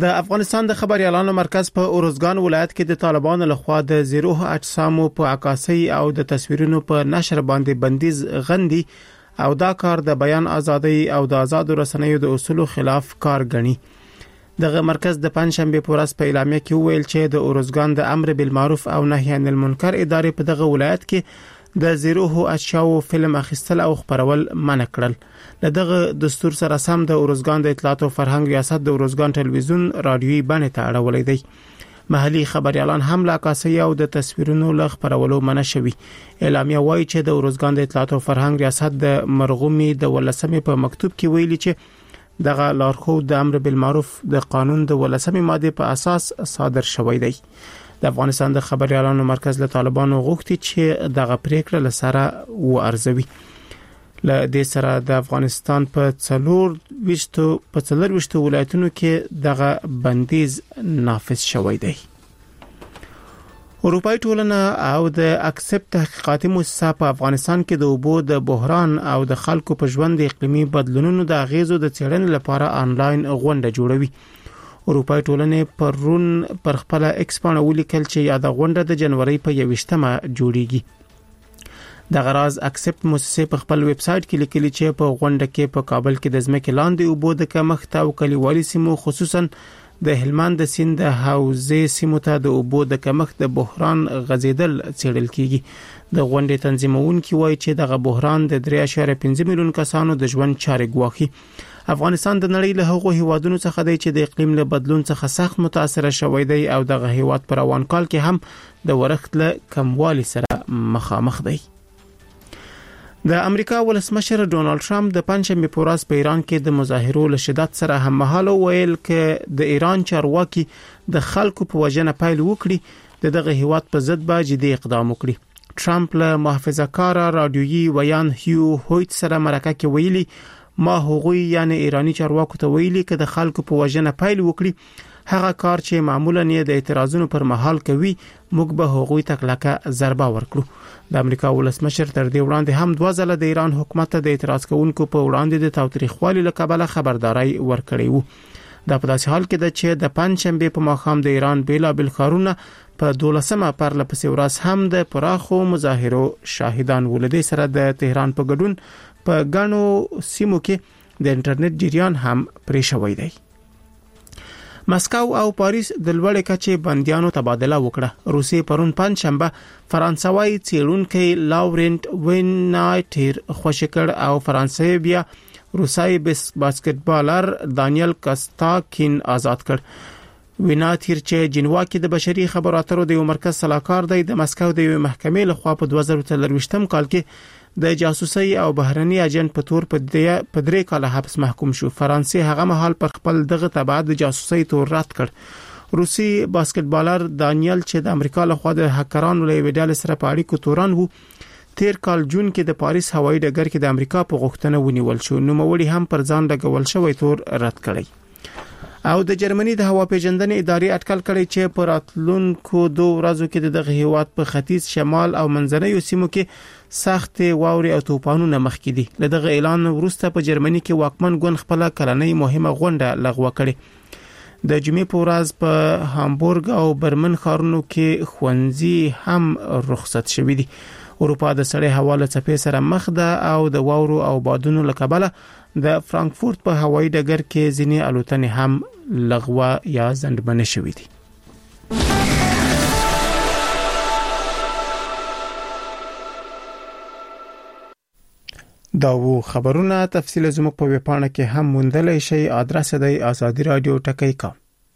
د افغانستان د خبري اعلان مرکز په اورزګان ولایت کې د طالبانو لخوا د زیروه اجسامو په عکاسي او د تصویرونو په نشر باندې بندیز غندي او دا کار د بیان ازادي او د آزاد رسنیو د اصولو خلاف کار غني. دغه مرکز د پنځشنبه په ورځ په اعلامیه کې ویل چې د اورزګان د امر بالمعروف او نهي عن المنکر ادارې په دغه ولایت کې د زیروه اشیاء فلم اخیستل او خبرول منع کړل. دغه دستور سره سم د اورزګان د اطلاعات او فرهنګ ریاست د اورزګان ټلویزیون رادیوي باندې ته اړولې دی. محلي خبري اعلان هم لا کاسي او د تصویرونو ل خبرولو منع شوی. اعلامیه وایي چې د اورزګان د اطلاعات او فرهنګ ریاست د مرغومي د ولسمې په مکتوب کې ویلي چې دغه لارښود د امر بالمعروف د قانون د ولسمې ماده په اساس صادر شوی دی. د افغانستان د خبري اعلان مرکز له طالبانو غوښتي چې دغه پریکړه لسره وارزوي. له دې سره د افغانستان په 4 ولایتونو کې دغه بندیز نافذ شوی دی. اروپای ټولنه او د اکسپټ تحقیقاتي مؤسسه په افغانستان کې د اوبو د بحران او د خلکو په ژوند اقلیمي بدلونونو د اغیزو د څېړنې لپاره آنلاین غونډه جوړوي. اروپای ټولنه پرون پر خپل ایکس باندې ولیکل چې یاد غونډه د جنوري په 21مه جوړیږي. د غراز اکسپټ مؤسسه په خپل ویب سټ کې لیکلي چې په غونډه کې په کابل کې د ځمکې لاندې اوبو د کمښت او کلیوالي سیمو خصوصا د هلمند سیند د حوزې سیمو ته د اوبو د کمښت د بحران غزیدل څېړل کیږي. د غونډې تنظیمونکي وایي چې دغه بحران د 3.5 میلیون کسانو د ژوند چارې ګواښي. افغانستان د نړۍ له هغو هیوادونو څخه دی چې د اقلیم له بدلون څخه سخت متاثر شوی دی او دغه هیواد پر روان کال کې هم د ورښت له کموالي سره مخامخ دی. د امریکا ولسمشر ډونالد ټرمپ د پنځمې په ورځ په ایران کې د مظاهرو له شدت سره هممهاله ویل چې د ایران چارواکي د خلکو په وجنه پیل وکړي دغه هیواد په ضد به جدي اقدام وکړي. ټرمپ له محافظه‌کار رادیويي ویان هیو هویت سره مرکه کې ویلي ما هغوی یعنی ایرانی چارواکو ته ویلي چې د خلکو په وجنه پیل وکړي هغه کار چې معمولا یې د اعتراضونو پر مهال کوي موږ به هغوی ته کلکه ضربه ورکړو. د امریکا ولسمشر تر دې وړاندې هم 2 ځله د ایران حکومت ته د اعتراض کوونکو په وړاندې د تاوتریخوالي له کبله خبرداري ورکړې وو. دا په داسې حال کې ده چې د پنځشنبه په ماښام د ایران بیلابل ښارونه په 12مه پرله پسې ورځ هم د پراخو مظاهرو شاهدان ولدي سره د تهران په ګډون په غنو سیمو کې د انټرنیټ جریان هم پرې شوی دی. مسکو او پاریس د لوړې کچې بنديانو تبادله وکړه. روسي پرون پنځشنبه فرانسوي څېړونکي لاورنت وینایټر خوشکړ او فرانسوي بیا روسي باسکټبالر دانیل کاستاکین آزاد کړ. وینایټر چې جنوا کې د بشري خبرو اترو د یو مرکز صلاحکار دی د مسکو د یو محکمې لخوا په 2023م کال کې د جاسوسي او بهرني اجنټ په تور په 3 کاله حبس محکوم شو. فرانسې هغه مهال پر خپل دغه تبعید د جاسوسي تور رد کړ. روسي باسکټبالر دانیل چې د امریکا لخوا د هکرانو له ویډیال سره په اړیکو تورن وو 13 کال جون کې د پاریس هوایي ډګر کې د امریکا په غوښتنه ونیول شو. نو موري هم پر ځان لګول شوی تور رد کړی. او د جرمني د هوا پیژندنې ادارې اټکل کړی چې په راتلونکو 2 ورځو کې دغه هیواد په ختیځ شمال او منځنۍ سیمو کې سخت واوري او طوفانونه مخکې دي. له دغه اعلان وروسته په جرمني کې واکمن ګوند خپل کلنۍ مهمه غونډه لغوه کړې. د جمعې په ورځ په هامبورګ او برمن ښارونو کې ښوونځي هم رخصت شوي دي. اروپا د سړې هوا له څپې سره مخ ده او د واورو او بادونو له کبله د فرانکفورت په هوایي ډګر کې ځینې الوتنې هم لغوه یا ځنډ شوې دي. دا وو خبرونه تفصیل زموږ په ویب پاڼه کې هم موندلای شئ. ادرس دی azadi.radio.com.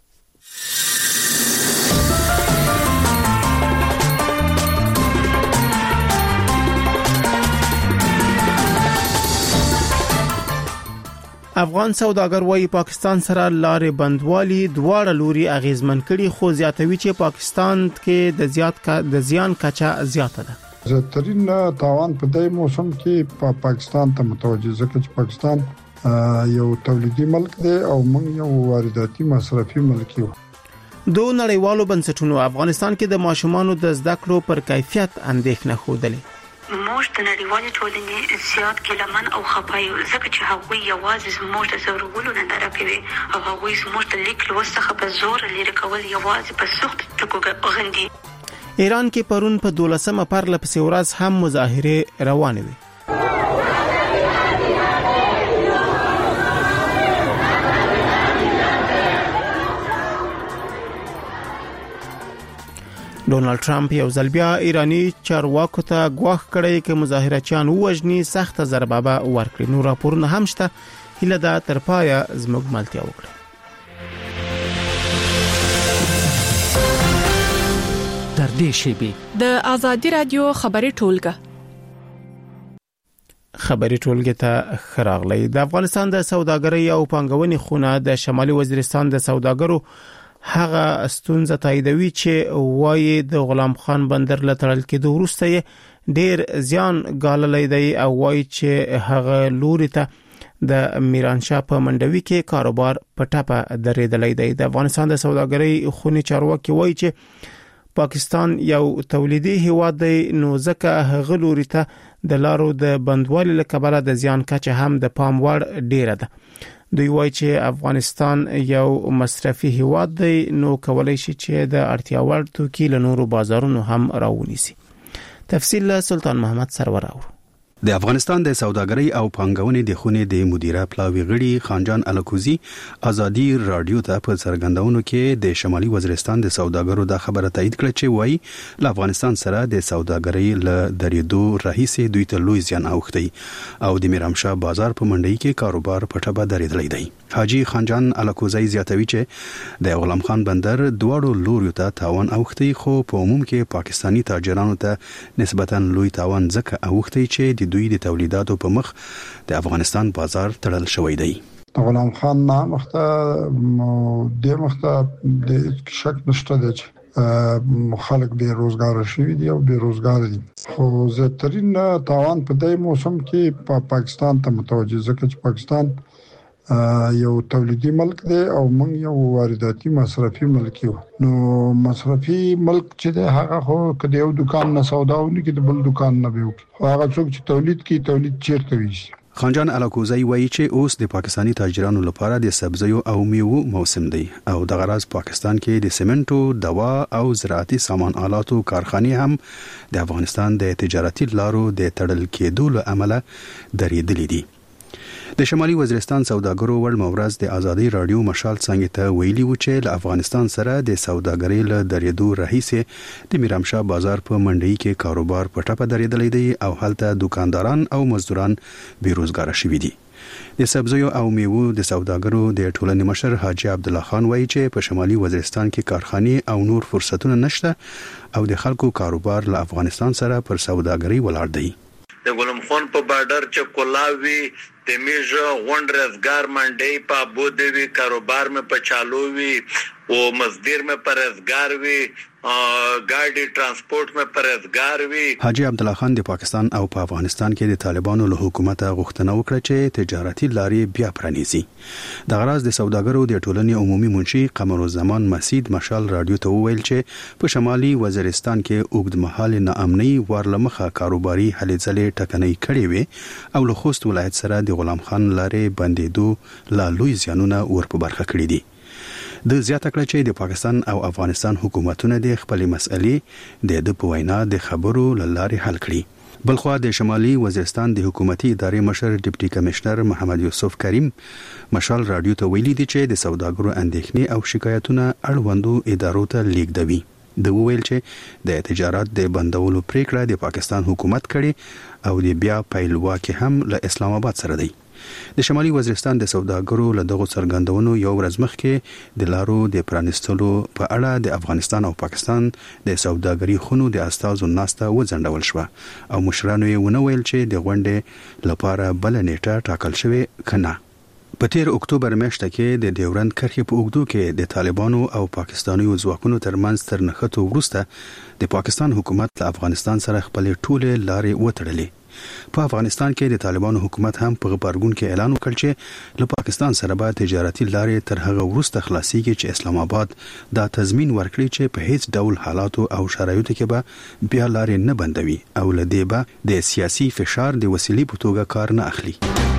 افغان سوداګر وايي پاکستان سره لارې بندوالي دواړه لوري اغیزمن کړي خو زیاتوي چې پاکستان کې د زیان کچه زیاته ده. زیاترین تاوان په دې موسم کې پاکستان ته متوجه ځکه چې پاکستان یو تولیدي ملک دی او موږ یو وارداتي مصرفي ملک یو. دوه نړیوالو بنسټونو افغانستان کې د ماشومانو د زده کړو پر کیفیت اندېښنه خوده. موږ د نړیوالې ټولنې زیات ګیلمن او خفای ځکه چې هغوی یوازې زموږ د ضرورولو ننداره کوي او هغوی زموږ د لیک لوست څخه په زور لرې کول یوازې په سخت ټکو غندي. ایران کې پرون په 12مه پرله پسې ورځ هم مظاهره روانې وي. ډونالد ټرمپ یو ځل بیا ایرانی چارواکو ته غواړي کړي چې مظاهرچیان وژني سخت ضربه ورکړي. نو راپورونه هم شته، هله دا تر پایه زموږ ملتیا وکړي. در دې شیبي د آزادی رادیو خبري ټولګه ته خراغلی. د افغانستان د سوداګرۍ او پانګونې خونه د شمالي وزیرستان د سوداګرو هغه ستونزه تاییدوي چې وایي د غلام خان بندر له تړل کېدو وروسته ډیر زیان ګاللی دی او وایي چې هغه لوري ته د میرانشاه په منډوي کې کاروبار په ټاپه درېدلی دی. د افغانستان د سوداګرۍ خونې چارواکي وایي چې پاکستان یو تولیدي هیواد دی، نو ځکه هغه لوري ته د لارو د بندوالي له کبله د زیان کچه هم د پام وړ ډیره ده. دوی وایي چې افغانستان یو مصرفي هیواد دی، نو کولای شي چې د اړتیا وړ توکي له نورو بازارونو هم راونیسي. تفصیل سلطان محمد سرور اورو. د افغانستان د سوداګرۍ او پانګونې د خونې د مدیره پلاوی غړي خانجان الکوزی ازادي رادیو ته په څرګندونو کې د شمالي وزیرستان د سوداګرو د خبره تایید کړه چې وایي له افغانستان سره د سوداګرۍ له درېدو راهیسې دوی ته لوی زیان اوښتی او د میرامشاه بازار په منډي کې کاروبار په ټبه درېدلی دی. حاجی خانجان الکوزی زیاتوي چې د غلام خان بندر دواړو لوريو ته تاوان اوښتی، خو په عموم کې پاکستانی تاجرانو ته نسبتا لوی تاوان ځکه اوښتی چې د دوی د تولیداتو په مخ د افغانستان بازار تړل شوی دی. غلام خان نامخته د شک نشته دی چې خلک به روزګار شوي دي او به روزګار دي، خو زیاترین تاوان په دې موسم کې په پاکستان ته متوجه ځکه چې پاکستان یو تولیدي ملک دی او موږ یو وارداتي مصرفي ملک یو. نو مصرفي ملک چې دی هغه خو کله یو دکان نه سوداونه کې د بل دکان نه به وي، هغه څوک چې تولید چیرته وي. خانجان الکوزی وایي چې اوس د پاکستانی تاجرانو لپاره د سبزیو او میوو موسم دی او د غراض پاکستان کې د سیمنټو، دوا او زراعتي سامان آلاتو کارخانې هم د افغانستان د تجارتي لارو د تړل کېدو له امله درېدلې دي. د شمالي وزیرستان سوداګرو ول مورز د آزادی رادیو مشال څنګه ته ویلي و چې له افغانستان سره د سوداګرۍ له درېدو راهیسې د میرامشاه بازار په منډي کې کاروبار په ټاپه درېدلی دی او هلته دکانداران او مزدوران بیروزګار شوي دي. د سبزیو او میوو د سوداګرو د ټولنې مشر حاجی عبد الله خان وایي چې په شمالي وزیرستان کې کارخانې او نور فرصتونه نشته او د خلکو کاروبار له افغانستان سره پر سوداګرۍ ولاړ دی. د غلام خان په بارډر چې کولاوي د میژه غونډ رزګار منډي په بودوي کاروبار میں په چالووي او مزدور میں پرزګار وي ګاډي ترانسپورت میں پرزګار وي. حاجی عبد الله خان د پاکستان او په افغانستان کې د طالبانو له حکومت غوښتنه وکړه چې تجارتي لارې بیا پرانیزي. د غراض د سوداګرو د ټولنې عمومي منشي قمرالزمان مسید مشال رادیو ته وویل چې په شمالي وزیرستان کې اوږدمهاله ناامنۍ ورلمخه کاروباري هلې ځلې ټکنۍ کړې وي او له خوست ولایت سره د غلام خان لارې بندېدو لا لوی زیانونه ورپه برخه کړې دي. د زیاته کړه چې د پاکستان او افغانستان حکومتونه د خپلې مسئلې د په وینا د خبرو لارې حل کړي. بلخوا د شمالي وزیرستان د حکومتي ادارې مشر ډیپټي کمشنر محمد یوسف کریم مشال رادیو ته ویلي دي چې د سوداګرو اندېښنې او شکایتونه اړوندو ادارو ته لیږدوي. د ویل چې د تجارت د بندولو پریکړه د پاکستان حکومت کړي او د بیا پیلواکي هم له اسلام آباد سره دی. د شمالي وزیرستان د سوداګرو له دغو څرګندونو یو ورځ مخکې د لارو د پرانستلو په اړه د افغانستان او پاکستان د سوداګري خونو د استازو ناسته وځنډول شو او مشرانو یې ونه ویل چې د غونډې لپاره بل نیټه ټاکل شوې کنه. په تیر اکتوبر میاشت کې د ډیورند کرښې په اوږدو کې د طالبانو او پاکستاني ځواکونو ترمنځ تر نښتو وروسته د پاکستان حکومت له افغانستان سره خپل ټوله لارې وتړلې په افغانستان کې د طالبانو حکومت هم په غبرګون کې اعلان وکړ چې له پاکستان سره به تجارتي لارې تر هغه وروسته خلاصيږي چې اسلام آباد دا تضمین ورکړي چې په هیڅ ډول حالاتو او شرایطو کې به بیا لارې نه بندوي او لدې به د سیاسي فشار د وسیلې په توګه کار نه اخلي.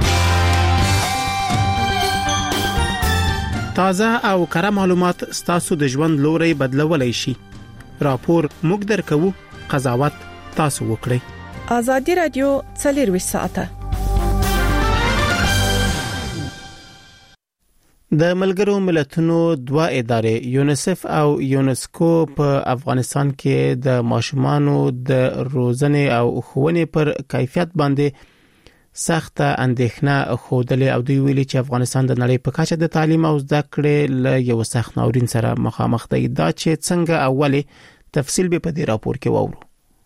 تازه او کره معلومات ستاسو د ژوند لوري بدلولای شي. راپور موږ درکو، قضاوت تاسو وکړئ. آزادي رادیو 24 ساعته. د ملګرو ملتونو دوه ادارې یونیسف او یونسکو په افغانستان کې د ماشومانو د روزنې او ښوونې پر کیفیت باندې سخت اندېښنه خوده او دوی ویلي چې افغانستان د نړۍ په کچه د تعلیم او زده کړې له یو سخت ناورین سره مخامخ دی. دا چې څنګه اوله تفصیل به په دې راپور کې وورو.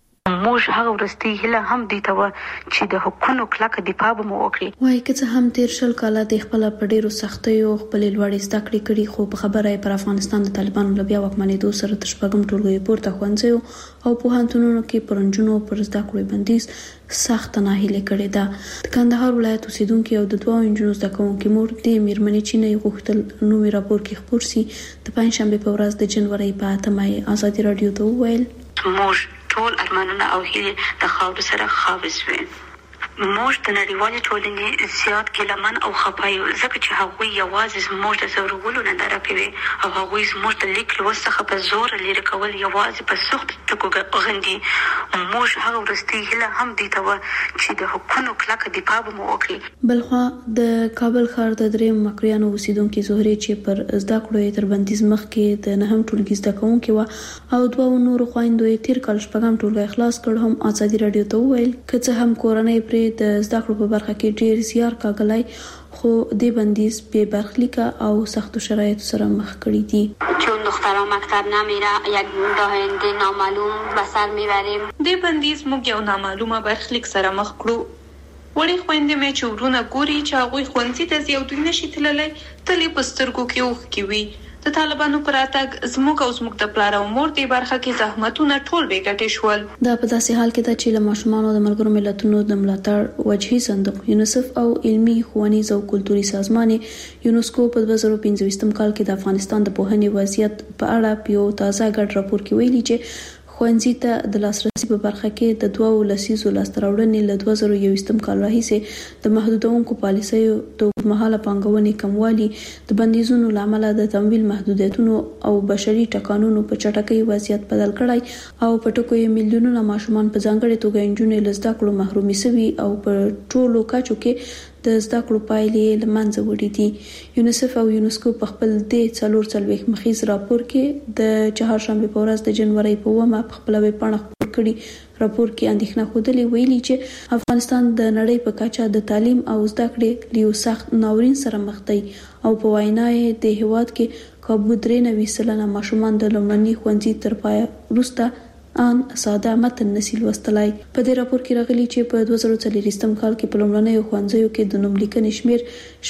موږ هغه ورستي هله هم دي ته چې د حکومت کلک دفاع به مو وکړي. وای که هم تیر شل کاله د خپل په ډیرو سختیو خپل لوړې زده کړې کړي، خو په خبره پر افغانستان د طالبانو له بیا واکمنېدو سره تر شپږم ټولګي پورته ښوونځي او پوهنتونونو کې پرنجونو پر زده کړې بندیز سخت ناهیله کړې ده. د کندهار ولایت اوسیدونکو او د دوه انجونو زده کوونکو مور د میرمنې چینه غوښتل نو راپور کې خبر سي. د پنځشنبه په ورځ د جنوري په 8 آزادي رادیو ته ویل موږ ټول ارمانونه او هیله د خاور سره خاوز وي. موږ د نړیوالې ټولنې زیات ګلمن او خپایو ځکه چې هغوی یوازې موږ د زورولو نه درپوي او هغوی موږ د لیک لوست څخه په زور لري کول یوازې په سخت ټکو غندي. موږ هغه ورستي هله هم دي ته چې د حکومت کلک دفاع به مو وکړي. بلخوا د کابل ښار د دریم مکریانو اوسیدونکو زهري چې پر زده کړو تر بندیز مخ کې د نهم ټولګي زده کوونکو او دوه نور خويندو تیر کال شپږم ټولګي خلاص کړ. هم آزادي رادیو ته ویل کله هم کورنۍ پر د زده کړو په برخه کې ډیر زیار کاغلای، خو د بندیز به برخلیکه او سخت شرایط سره مخ کړی دي. چون دخترها مکتب نمیره، یک راه آینده نامعلوم به سر میبریم. د بندیز موږ یو نامعلومه برخلیک سره مخ کړو. وړي خويندې مې چې ورونه ګوري چې هغه خوندې د یو دوی نشي تللی تلې پسترګو کې اوخ کی وي. د طالبانو پر اتګ زموږ او زموږ د پلار او مور د برخه کې زحمتونه ټول به ګټې شول. دا په داسې حال کې ده چې له ماشومانو د ملګرو ملتونو د ملاتړ وجهي صندوق یونیسف او علمي ښوونیز او کلتوري سازمان یونسکو په 2015 کال کې د افغانستان د پوهنې وضعیت په اړه یو تازه ګډ راپور کې ویلي چې ښوونځي ته د لاسرسي په برخه کې د 2 لسیزو لاستراوړنې له 2021 کال راهیسې د محدودونکو پالیسیو د اوږدمهاله پانګونې کموالی، د بندیزونو لامل د تمویل محدودیتونو او بشري ټکانونو په چټکۍ وضعیت بدل کړای او په ټکو یې میلیونونه ماشومان په ځانګړي توګه انجونې له زده کړو محرومي شوي او په ټولو کچو کې د زده کړو پایلې لمنځه وړي دي. یونیسف او یونسکو په خپل د 440 مخیز راپور کې د چهارشنبه په ورځ د جنوري په 1 په خپل ویب پاڼه خپور کړي. راپور کې اندېښنه خوده ویلي چې افغانستان د نړۍ په کچه د تعلیم او زده کړې لیو سخت ناورین سره مخ دی او په وینای د هیواد کې کابو 93% ماشومان د لومړني ښوونځي تر پای وروسته ان ساده متن نسل وستلای. په دې راپور کې راغلي چې په 2023 کال کې په لومړنۍ ښوونځیو کې د نوم لیکنې شمیر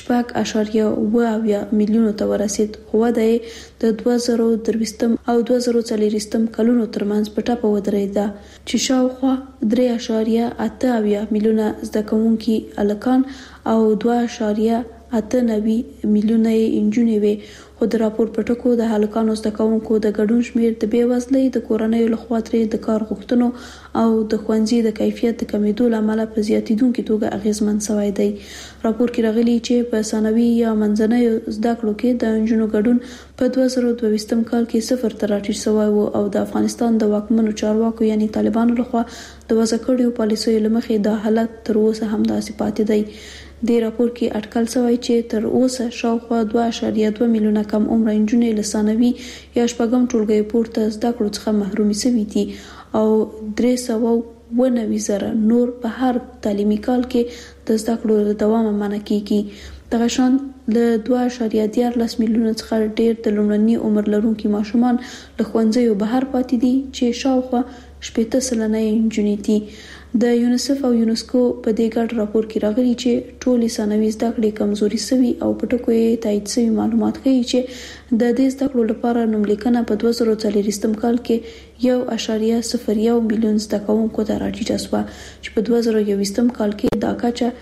6.8 میلیونو ته ورسید، خو د 2023 او 2024 کلونو ترمنځ په ټاپه ودرېده چې شاوخوا 3.8 میلیونه زده کوونکي الکان او 2.8 میلیونه انجونې وي. خو د راپور په ټکو د هلکانو زده کوونکو د ګډون شمیر د بیوزلۍ د کورنۍ لخوا ترې د کار غوښتنو او د ښوونځي د کیفیت د کمیدو لامل په زیاتیدونکو توګه اغیزمن شوی دی. راپور کې راغلي چې په ثانوي یا منځنۍ زده کړو کې د انجونو ګډون په 2022 کال کې 0 ته راټیټ شوی او د افغانستان د واکمنو چارواکو یعنی طالبانو لخوا د وضع کړیو پالیسیو لمخې د حالت تر اوسه هم داسې پاتې دی. د راپور کې اټکل شوی چې تر اوسه شاوخوا 2.2 میلیونه کم عمر انجونې له ثانوي یا شپږم ټولګي پورته زده کړو څخه محرومي شوي دي او 390,000 نور په هر تعلیمي کال کې د زده کړو دوام منع کیږي. دغه شان له 2.14 میلیونه څخه ډیر د لومړني عمر لرونکو ماشومان له ښوونځیو بهر پاتې دي چې شاوخوا 80% انجونې دي. د یونیسف او یونسکو په دې ګډ راپور کې راغلي چې ټولې ثانوي زده کړې کمزوري شوي او په ټکو یې تایید شوي معلومات ښیي چې د دې زده کړو لپاره نوملیکنه په 2040 کال کې 1.01 میلیون زده کوونکو ته راټیټه شوه چې په 2021 کال کې دا کچه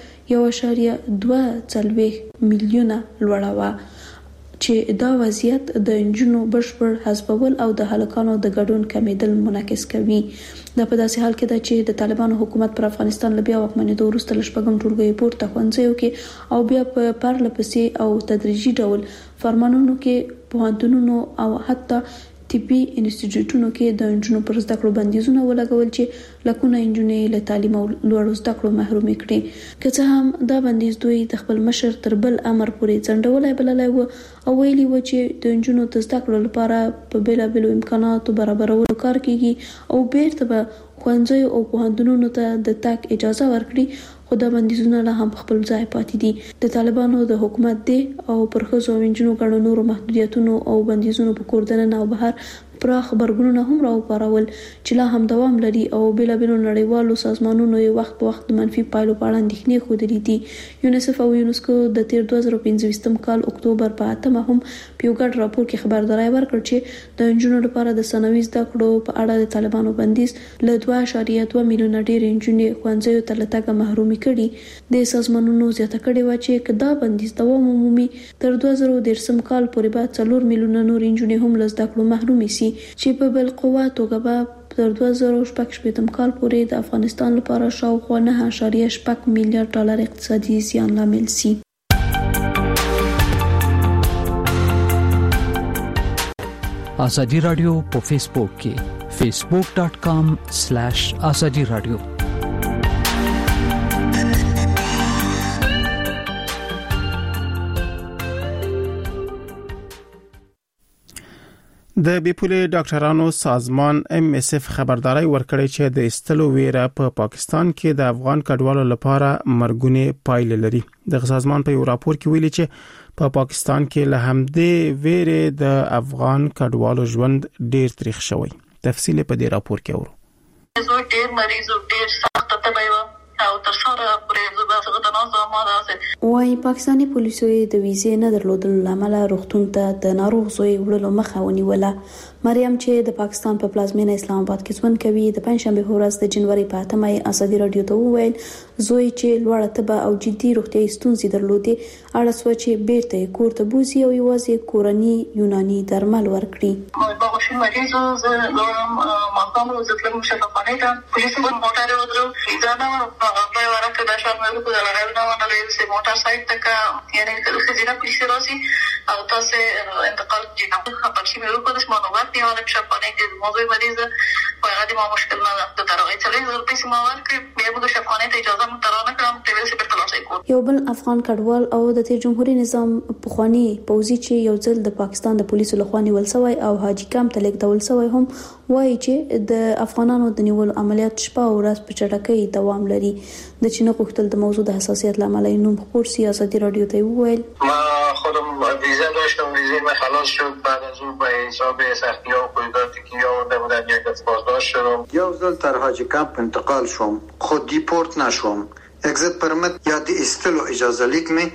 1.2 میلیونه لوړه وه چې دا وضعیت د انجونو بشپړ حذفول او د هلکانو د ګډون کمیدل منعکس کوي. دا په داسې حال کې ده چې د طالبانو حکومت پر افغانستان له بیا واکمنېدو وروسته لشپږم ټولګي پورته ښوونځیو کې او بیا په پرله پسې او تدریجي ډول فرمانونو کې پوهنتونونو او حتی طبي انسټیټیوټونو کې د انجونو پر زده کړو بندیزونه ولګول چې لکونه انجونې له تعلیم او لوړو زده کړو محروم کړي. که څه هم دا بندیز دوی د خپل مشر تر بل امر پورې ځنډولای بللای و او ویلي و چې د انجونو د زده کړو لپاره په بیلابیلو امکاناتو برابرولو کار کیږي او بیرته به ښوونځیو او پوهنتونونو ته د تګ اجازه ورکړي، خو دا بندیزونه لا هم خپل ځای پاتې دي. د طالبانو د حکومت دی او پر ښځو او نجونو ګڼو نورو محدودیتونو او بندیزونو په کور دننه او بهر پراخ خبرګونونه هم راوپارول چې لا هم دوام لري او بیلابیلو نړیوالو سازمانونو یې وخت په وخت منفي پایلو په اړه اندېښنې ښودلې دي. یونیسف او یونسکو د تیر 2015 کال اکتوبر په 8 هم په یو ګډ راپور کې خبرداري ورکړه چې د انجونو لپاره د ثانوي زده کړو په اړه د طالبانو بندیز له 2.2 میلیونه ډېر انجونې ښوونځیو ته له تګه محرومي کړي. د سازمانونو زیاته کړې و چې کدا بندیز دوام ومومي تر 2013 کال پورې به 4 میلیونه نور انجونې هم له زده کړو محرومي سي چې په بل قوه توګه به تر 2018 کال پورې د افغانستان لپاره شاوخوا 9.8 میلیارډ ډالر اقتصادي زیان لامل سي. ازادي رادیو په فیسبوک کې facebook.com/azadi radio. د بیپولي ډاکټرانو سازمان MSF خبرداري ورکړی چې د استلو ویره په پاکستان کې د افغان کډوالو لپاره مرګونی پایلې لري. د سازمان په یو راپور کې ویلي چې په پاکستان کې له همدې ویره د افغان کډوالو ژوند ډیر تریخ شوی. تفصیل په دې راپور کې اورو. زه ډیر مریض او ډیر سخت تبعی و او تر څوره پرې زه د نازو ماده وايي پاکستاني پولیسو د ویزې نه درلودلو لامل روغتون ته د ناروغ زوی وړلو مخه ونیوله. مریم چې د پاکستان په پلازمینه اسلام آباد کې ژوند کوي د پنځشنبه ورځ د جنوري په 8 ازادي رادیو ته وویل زوی چې لوړه تبه او جدي روغتیايي ستونزې درلودې اړه سو چې بیرته کور ته بوزي او یوازې کورني یوناني درمل ورکړي. ما غوښتل مریض زه ماقام زتلم شفاخانه ته پولیسو په موټر ودرو ځانه په ورکه د شامل کو دلاره نه ولې سه موټر سایت تک یعنی کله خزینه پولیس راځي او تاسو انتقال جناب خبر شي مې وکړ د معلومات نیول شفاخانه کې موضوع مریض په هغه د مشکل نه ده تر هغه چې له پیسې ما ورکړ بیا موږ شفاخانه ته اجازه مترانه کړم ته ویل چې په تلاشي کو. یو بل افغان کډوال او د جمهوریت نظام پخوانی پوځي چې یو ځل د پاکستان د پولیسو لخوا نیول شوی او حاجی کام ته لیکدول شوی هم وایي چې د افغانانو د نیول عملیات شپه او ورځ په چټکۍ دوام لري. د چینو پختل د موضوع د حساسیت لامل نوم خبر سیاسي رادیو ته وویل ما خودم ویزا داشتم ویزای من خلاص شد بعد از اون به حساب سختی ها و قیوداتی که یاورده بودن یک بازداشت شدم یو ځل تر حاجی کمپ انتقال شوم خود دیپورت نشوم اگزیت پرمت یا د استلو اجازه لیک می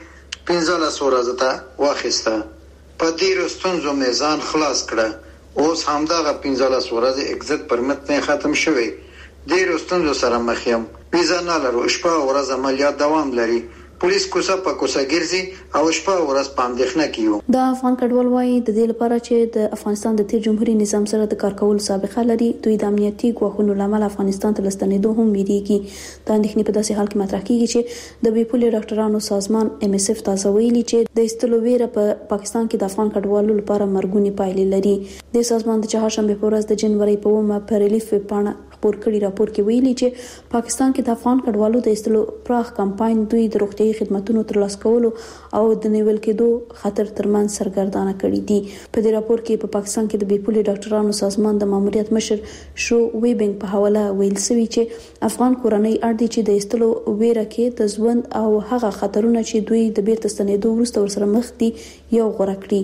15 ورځې ته واخیسته په ډیرو ستونزو میزان خلاص کړه اوس همدغه 15 ورځې اگزیت پرمت نه ختم شوی ډیرو ستونزو سره مخ یم ویزا نه لرو شپه او ورځ عملیات دوام لري پولیس کوڅه په کوڅه ګرځي او شپه او ورځ په اندېښنه کې یو. د افغان کډوال وايي د دې لپاره چې د افغانستان د تیر جمهوریت نظام سره د کار کولو سابقه لري دوی د امنیتي ګواښونو لامل افغانستان ته لستنېدو هم ویریږي. د اندېښنې په داسې حال کې مطرح کیږي چې د بیپولي ډاکټرانو سازمان MSF تاسو ویلي چې د استلو ویره په پاکستان کې د افغان کډوالو لپاره مرګونی پایلې لري. د سازمان د چهارشنبه په ورځ د جنوري په 1 په ریلیف پاڼه خبر کړي راپور کې ویلي چې پاکستان کې د افغان کډوالو د استلو پراخ کمپاین دوی د روغتيایي خدماتو ترلاسه کولو او د نیول کېدو خطر ترمن سرګردانه کړي دي. په دې راپور کې په پاکستان کې د بیپولي ډاکټرانو سازمان د ماموریت مشر شو ویبنګ په حواله ویل شوی چې افغان کورنۍ اړ دي چې د استلو ویره کې د ژوند او هغه خطرونه چې دوی د بیرته ستنېدو وروسته ورسره مخ دي یو غوړه کړي.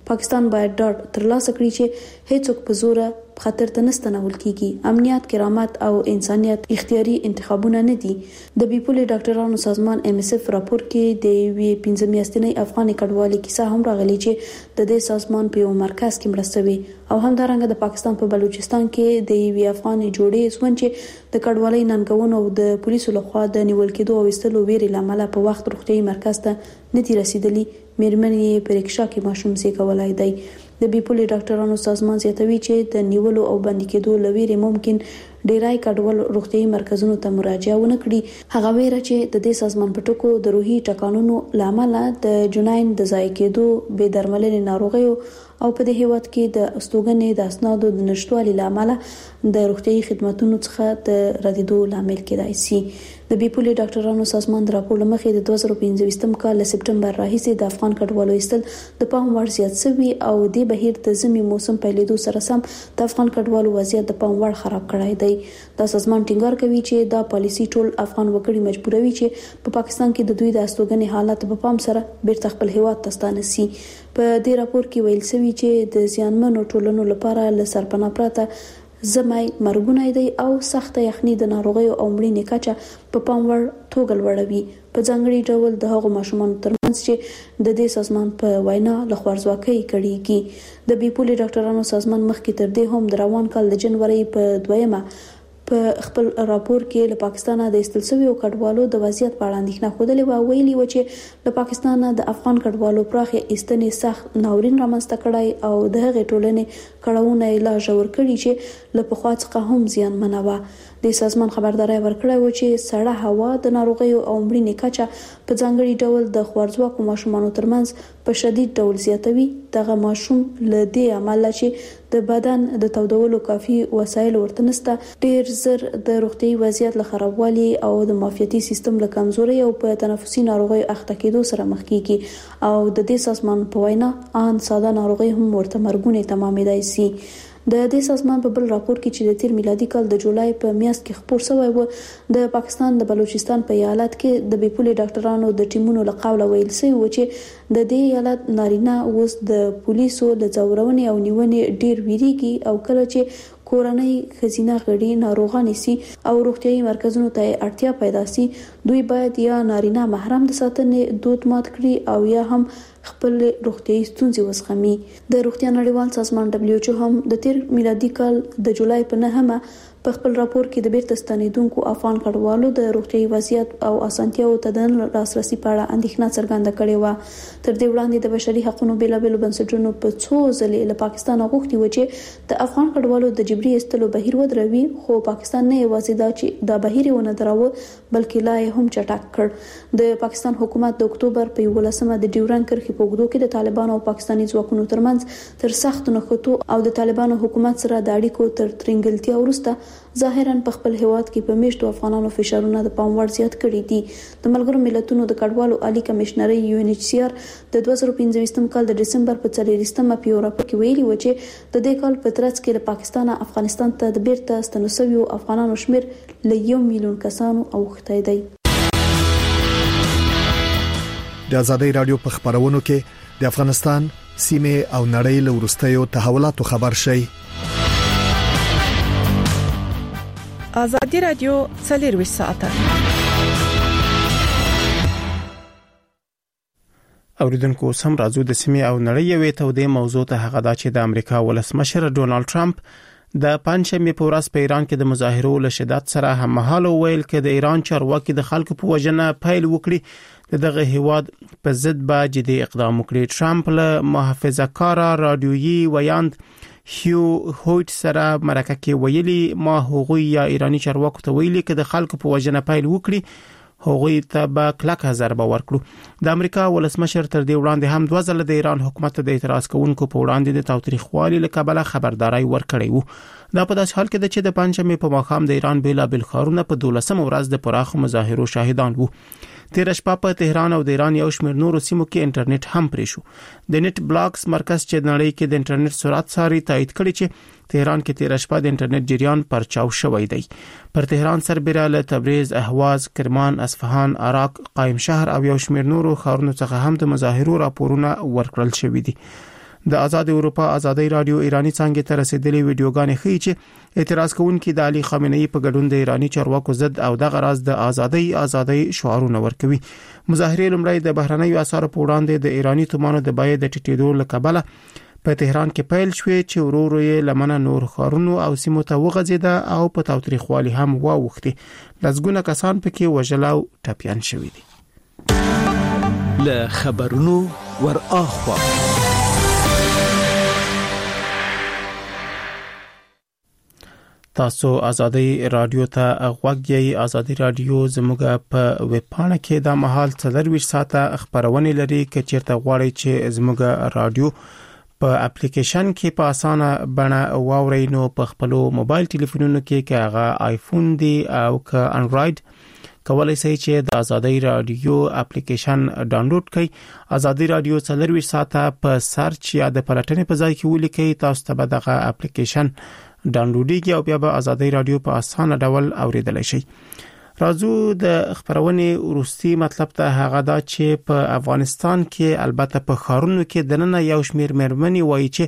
پاکستان باید ډاډ ترلاسه کړي چې هیڅوک په زور خطر ته نستنول کیږي. امنیت، کرامت او انسانیت اختیاري انتخابونه نه دي. د بیپولي ډاکټرانو سازمان MSF راپور کې د وی 15 میاشتنۍ افغاني کډوالۍ کیسه هم راغلي چې د دې سازمان په یو مرکز کې مړ شوی او همدارنګه د پاکستان په بلوچستان کې د وی افغاني جوړې سون چې د کډوالۍ ننګونو او د پولیسو لخوا د نیول کېدو او استلو ویري لامل په وخت روغتيایي مرکز ته نه دي رسیدلي. مېرمنې په رکشا کې ماشوم سي کولای دی. د بیپولي ډاکټرانو سازمان زیاتوي چې د نیولو او بندي کېدو لویري ممکن ډیرای کډوال روغتيایي مرکزونو ته مراجعه ونه کړي. هغه ویره چې د دې سازمان په ټکو د روحي ټکانونو لامل د جناین د ځای کېدو بې درملنې ناروغیو او په دې هیواد کې د استوګنې د اسنادو د نشټوالي لامل د روغتيایي خدماتو څخه د ردیدو لامل کېدای شي. د بیپولي ډاکټرانو سازمان د راپور لمخې د 2015 کال سپټمبر راهیسې د افغان کډوالو ایستل د پام وړ زیات شوی او د بهیر د زمي موسم پیلېدو سره سم د افغان کډوالو وضعیت د پام وړ خراب کړای دی. دا سازمان ټینګار کوي چې دا پالیسی ټول افغان وګړي مجبوروي چې په پاکستان کې د دوی د استوګنې حالت په پام سره بیرته خپل هیواد ته ستانه شي. په دې راپور کې ویل شوی چې د زیانمنو ټولنو لپاره له سرپناه پراته زمای مرګونه دی او سخت یخني د ناروغیو او مړینې کچه په پام وړ توګه لوړوي. په ځانګړي ډول د هغو ماشومانو ترمنځ چې د دې سازمان په وینا له خوارځواکۍ کړيږي. د بیپولي ډاکټرانو سازمان مخکې تر دې هم د روان کال د جنوري په 2 په خپل راپور کې له پاکستانه د استل شوی او کډوالو د وضعیت په اړه اندېښنه خوده و ویلي و چې له پاکستانه د افغان کډوالو پراخه ایستنې سخت ناورین رامنځته کړای او د هغې ټولنې کړهونه لا ژور کړي چې له پخوا څخه هم زیانمنه و. د سازمان خبرداري ورکړی و چې سړه هوا د ناروغیو او مړینې کچه په ځانګړي ډول د خوارځواکو ماشومانو ترمنځ په شدید ډول زیاتوي. دغه ماشوم له دې عمله چې د بدن د تودولو کافي وسایل ورته نشته ډیر زر د روغتيایي وضعیت له خرابوالي او د معافیتي سیستم له کمزوري او په تنفسي ناروغیو اخته کېدو سره مخ کیږي او د دې سازمان په وینا ان ساده ناروغي هم ورته مرګونه تمامېدای شي. د دې سازمان په بل راپور کې چې د تیر میلادي کال د جولای په میاشت کې خبر شوی و د پاکستان د بلوچستان په ایالت کې د بیپولي ډاکټرانو د ټیمونو له قوله ویل شوی و چې د دې ایالت نارینه اوس د پولیسو له ځورونې او نیونې ډیر ویریږي او کله چې کورنۍ خزینه غړي ناروغان سي او روغتيایي مرکزونو ته اړتیا پیدا سي دوی باید یا نارینه محرم د ساتنې دود مات کړي او یا هم خپل روغتيایي ستونزې وزغمي. د روغتیا نړیوال سازمان WHO هم د تیر میلادي کال د جولای په 9 په خپل راپور کې د بیرته ستنیدونکو افغان کډوالو د روغتيایي وضعیت او اسانتیاو ته د لاسرسي په اړه اندېښنه څرګنده کړې و. تر دې وړاندې د بشري حقوقو بیلابېلو بنسټونو په څو ځلې له پاکستان غوښتي و چې د افغان کډوالو د جبري ایستلو بهیر ودروي خو پاکستان نه یوازې دا چې دا بهیر ونه دراوه بلکې لا هم چټک کړ. د پاکستان حکومت د اکتوبر په 11مه د ډیورن کرښې په اوږدو کې د طالبانو او پاکستاني ځواکونو ترمنځ تر سخت نښتو او د طالبانو حکومت سره د اړیکو تر ترنګلتیا وروسته ظاهرا په خپل هیواد کې په میشتو افغانانو فشارونه د پام وړ زیات کړي دي. د ملګرو ملتونو د کډوالو عالی کمشنري UNHCR د 2015 کال د دسمبر په 4مه په یو راپور کې ویلي و چې د دې کال په ترڅ کې له پاکستان افغانستان ته د بیرته ستنو شویو افغانانو شمیر له 1 میلیون کسانو اوښتی دی. د ازادۍ رادیو په خبرونو کې د افغانستان سیمه او نړۍ له ورستیو تحولاتو خبر شي. ازادي رادیو 24 ساعته اوریدونکو سم راځو د سیمه او نړۍ یوې ته د موضوع ته هغه دا چې د امریکا ولسمشر ډونالد ټرمپ د پنځمې په ورځ په ایران کې د مظاهرو له شدت سره هممهاله ویل چې د ایران چارواکي د خلکو په وجنه پیل وکړي دغه هیواد په ضد به جدي اقدام وکړي. ټرمپ له محافظه‌کار رادیويي ویاند هیو هویټ سره مرکه کې ویلي ما هغوی یا ایرانی چارواکو ته ویلي چې د خلکو په وجنه پیل وکړي هغوی ته به کلکه ضربه ورکړو. د امریکا ولسمشر تر دې وړاندې هم 2 ځله د ایران حکومت د اعتراض کوونکو په وړاندې د تاوتریخوالي له کبله خبرداري ورکړې وو. دا په داسې حال کې چې د پنځمې په ماښام د ایران بیلابل ښارونه په 12مه ورځ د پراخ مظاهرو شاهدان وو. تیر شپه په تهران او د ایران یو شمېر نورو سیمو کې انټرنیټ هم پرې شو. د نت بلاکس مرکز چې نړۍ کې د انټرنیټ سرعت څاري تایید کړي چې تهران کې تیر شپه د انټرنیټ جریان پرچاو شوی دی. پر تهران سربېره له تبریز، اهواز، کرمان، اصفهان، عراق، قائم شهر او یو شمېر نورو ښارونو څخه هم د مظاهرو راپورونه ورکړل شوي دي. د آزاد اروپا آزادۍ رادیو ایرانی څنګه ته رسیدلې ویډیوګانې ښیي چې اعتراض کوونکي د علي خامنه‌ای په ګډون د ایرانی چارواکو ضد او د غراز د آزادۍ شعارونه ورکوي. مظاهره لومړی د بهرنیو اسعارو په وړاندې د ایرانی تومانو د بیې د ټیټېدو لکبله په تهران کې پیل شوې چې ورو یې لمنه نور خارونو او سیمو ته وغځیده او په تاوتریخوالي هم واوښتي. لږونه کسان پکې وژل او ټپيان شوي دي. له خبرونو ور اخوا تاسو آزادۍ رادیو ته غوږ یې. آزادۍ رادیو زموږ په ویب پاڼه کې د مهال 24 ساعته خبرونه لري. که چیرته غواړئ چې زموږ رادیو په اپلیکیشن کې په اسانه بڼه واورئ نو په خپل موبایل ټلیفونونو کې هغه آیفون دی او که انډراید کولای شئ چې د آزادۍ رادیو اپلیکیشن ډاونلوډ کړئ. آزادۍ رادیو 24 ساعته په سرچ یا د پلټنې په ځای کې ولیکئ. تاسو ته به دغه اپلیکیشن ډاونلوډیږي او بیا به آزادۍ رادیو په اسانه ډول اوریدلای شئ. راځو د خبرونه ورستي مطلب ته هغه دا چې په افغانستان کې البته په خارونو کې دننه یو شمیر مېرمنې وایي چې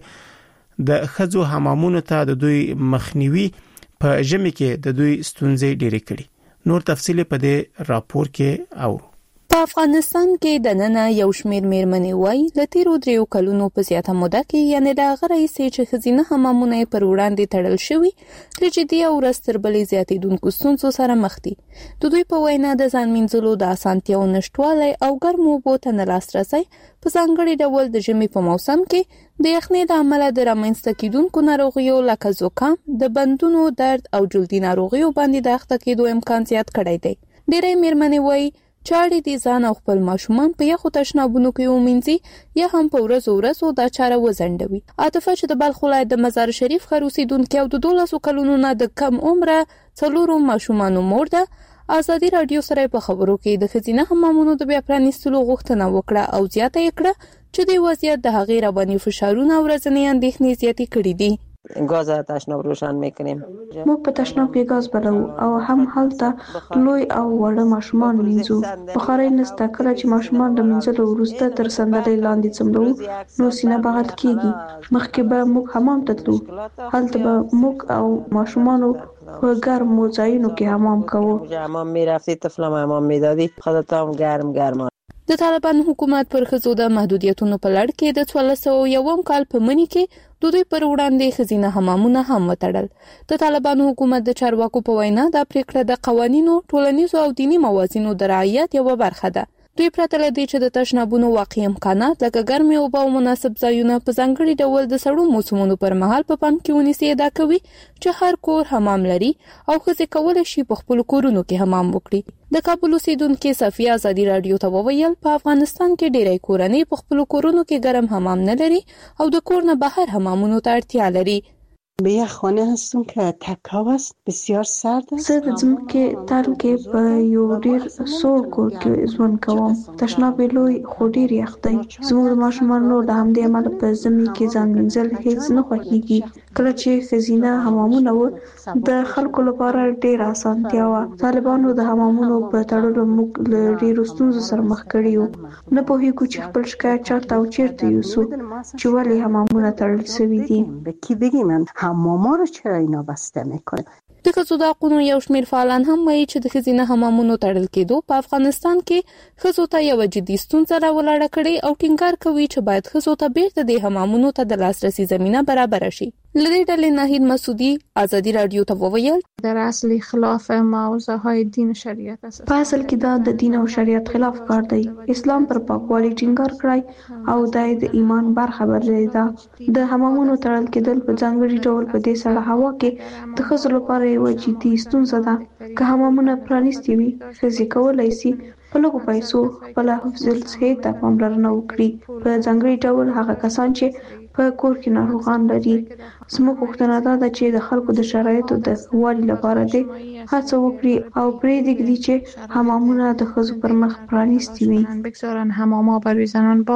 د خځو حمامونو ته د دوی مخنیوي په ژمي کې د دوی ستونزې ډېرې کړي. نور تفصیل په دې راپور کې اورو. په افغانستان کې د نن یو شمیر مېرمنې وایي د تیرو 3 کلونو په زیاته موده کې یعنی د غړې سي چې خزینه حمامونه پر وړاندې تړل شوی د جدي او رستربلې زیاتېدونکو ستونزو سره مخ دي. د دوی په وینا د ځان مینځلو د اسانتیاو نشټوالی او ګرمو بوته نه لاسرسي په ځانګړي ډول د ژمي په موسم کې د یخنۍ د عمله د رامنځته کېدونکو ناروغیو لکه زکام، د بندونو درد او جلدي ناروغیو باندې د اخته کېدو امکان زیات کړی دی. ډېرې مېرمنې وایي چاړې دي ځان او خپل ماشومان په یخو تشنابونو کې ومینځي یا هم په ورځو دا چاره وزندوي. عاطفه چې د بلخ ولایت د مزار شریف ښار اوسیدونکې او د 12 کلونو نه د کم عمره 4 ماشومانو مور ده، آزادۍ رادیو سره په خبرو کې د خزینه حمامونو د بیا پرانیستلو غوښتنه وکړه او زیاته یې کړه چې د وضعیت د هغې رواني فشارونه او ورځنی اندېښنې زیاتې کړې دي. گاز تشناب روشن میکنیم. موږ په تشناب کې گاز بلو او هم هلته لوی او وړه ماشومان وینځو. بخارۍ نسته. کله چې ماشومان د منځلو وروسته تر صندلۍ لاندې څملو نو سینه بغل کیږي. مخکې به موږ حمام ته تلو. هلته به موږ او ماشومانو په ګرمو ځایونو کې حمام کوو. حمام میرفتی طفلم حمام میدادی خودتام گرم. د طالبان حکومت پر ښځو د محدودیتونو په لړ کې د 1401 کال په مني کې د دوی پر وړاندې خزینه حمامونه هم وتړل. د طالبان حکومت د چارواکو په وینا دا پریکړه د قوانینو، ټولنیزو او دینی موازینو د رعایت یوه برخه ده. دوی پرته له دې چې د تشنابونو واقعي امکانات لکه ګرمې اوبه او مناسب ځایونه په ځانګړي ډول د سړو موسمونو پر مهال په پام کې ونیسي ادعا کوي چې هر کور حمام لري او ښځې کولی شي په خپلو کورونو کې حمام وکړي. د کابل اوسیدونکې صفیه آزادۍ رادیو ته وویل په افغانستان کې ډېری کورنۍ په خپلو کورونو کې ګرم حمام نه لري او د کور نه بهر حمامونو ته اړتیا لري. به یک خانه هستم که تکاو است، بسیار سرد است. زه د ځمکې تل کې په یو ډیر سوړ کور کې ژوند کوم. تشناب لوی خو ډیر یخ دی. زموږ د ماشومانو د همدې امله په ژمي کې ځان مینځل هیڅ نه خوښیږي. کله چې خزینه حمامونه و د خلکو لپاره ډیر اسانتیا و. طالبانو د حمامونو په تړلو موږ له ډیرو ستونزو سره مخ کړي یو. نه پوهیږو چې خپل شکایت چاته او چیرته یوسو چې ولې حمامونه تړل شوي دي. کی بگی من حماما رو چرا اینا بسته میکنه؟ د ښځو د حقونو یو شمېر فعالان هم وایي چې د ښځینه حمامونو تړل کېدو په افغانستان کې ښځو ته یوه جدي ستونزه راولاړه کړې او ټینګار کوي چې باید ښځو ته بیرته د حمامونو ته د لاسرسي زمینه برابره شي. له دې ډلې ناهید مسعودي آزادۍ رادیو ته وویل در اصل خلاف موضوعهای دین و شریعت است. په اصل کې دا د دین او شریعت خلاف کار دی. اسلام پر پاکوالي ټینګار کړی او دا د ایمان برخه ده. د حمامونو تړل کېدل په ځانګړي ډول په دې سړه هوا کې د ښځو لپاره یوه جدي ستونزه ده. که حمامونه پرانیستي وي ښځې کولی شي په لږو پیسو خپله حفظ الصحې ته پاملرنه وکړي. په ځانګړي ډول هغه کسان چې په کور کې ناروغان لري. زموږ غوښتنه دا ده چې د خلکو د شرایطو د ښه والي لپاره دې هڅه وکړي او پرېږدي چې حمامونه د ښځو پر مخ پرانیستي وي. د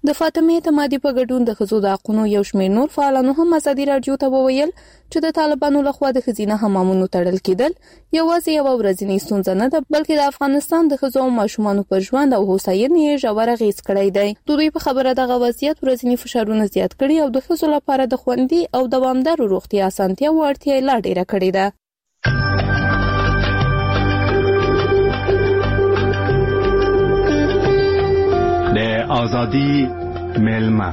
د فاطمه اعتمادي په ګډون د ښځو د حقوقو یو شمېر نور فعالانو هم ازادي رادیو ته وویل چې د طالبانو لخوا د ښځینه حمامونو تړل کېدل یوازې یو ورځنی ستونزه نه ده، بلکې د افغانستان د ښځو او ماشومانو پر ژوند او هوساینې ژور اغېز کړی دی. دوی په خبره دغه وضعیت ورځنی فشارونه زیات کړي او د ښځو لپاره د خوندي او دوامدار روغتیا اسانتیا او اړتیا لا ډېره کړې ده. د آزادی ملما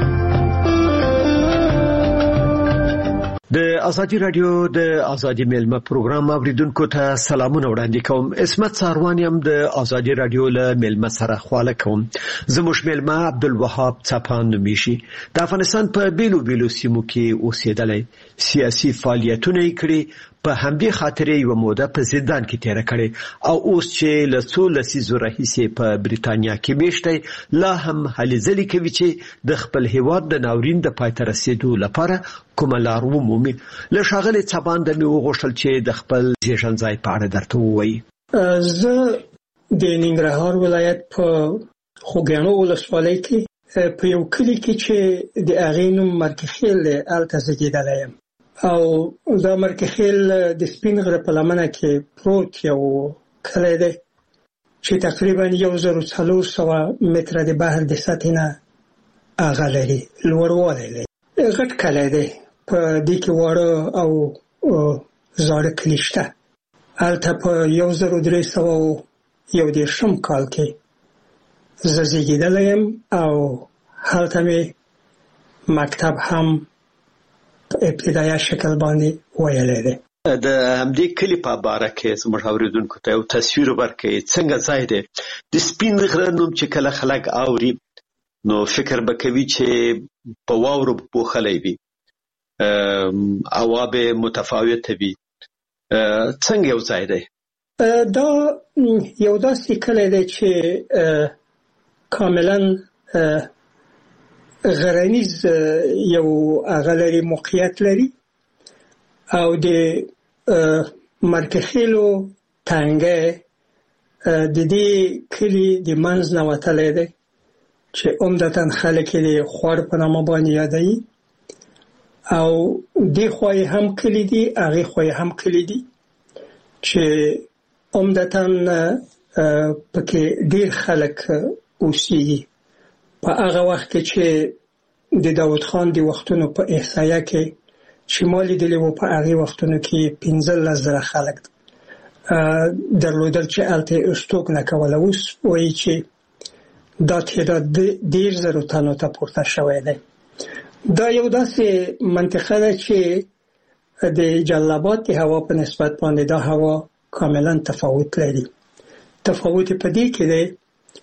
د ازادي رادیو د ازادي ملما پروګرام اوریدونکو ته سلامونه وړاندې کوم. اسمت ساروانیم د ازادي رادیو له ملما سره خواله کوم. زموږ ملما عبدالوهاب څپان نومیشي د افغانستان په بیلو سیمو کې اوسېدلی، سیاسي فعالیتونه یې کړي، په همدې خاطر یو موده په زندان کې تیر کړي او اوس چې له څو لسیزو راهیسې په بریتانیا کې میشته لا هم هلې ځلې کوي چې د خپل هیواد د ناورین د پای ته رسیدو لپاره کومه لار ومومي. له ښاغلي څپان د مې وغوښتل چې د خپل زیږنځای په اړه درته ووایي. زه د ننګرهار ولایت په خوږیاڼو ولسوالۍ کې په یو کلي کې چې د هغې نوم مرکخیل دی هلته زیږېدلی یم او دا مرکخیل د سپین غره په لمنه کې پروت یو کلی دی چې تقریبا 1400 متره د بحر د سطحې نه هغه لري، لوړوالی لري. غټ کلی دی، په دې کې واړه او زاړه کلي شته. هلته په 1311 کال کې زه زیږېدلی یم او هلته مې مکتب هم ابتدایي شکل باندې ویلې ده. د همدې کلی په باره کې زموږ اوریدونکو ته یو تصویر ورکړئ. څنګه ځای دی؟ د سپین غره نوم چې کله خلک اوري نو فکر به کوي چې په واورو پوښلی وي، هوا به متفاوته وي. څنګه یو ځای دی؟ دا یو داسې کلی دی چې کاملا غرنیز یو اغلری موقعیت لري او د مرکخیلو تنګه د دې کلی د منځ نه وتلی دی چې عمدتاً خلک یې خوار په نامه باندې یادوي او دې خوا یې هم کلی دي هغې خوا یې هم کلی دي چې عمدتاً پکې ډېر خلک اوسېږي. په هغه وخت کې چې د داود خان د وختونو په احصایه کې چې ما لیدلی و په هغې وختونو کې 15,000 خلک درلودل چې هلته یې استوګ نه کوله. اوس وایي چې دا تعداد 10,000 تنو ته پورته شوی دی. دا یو داسې منطقه ده چې د جلال آباد د هوا په نسبت باندې دا هوا کاملا تفاوت لري. تفاوت په دې کې دی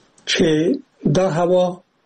چې دا هوا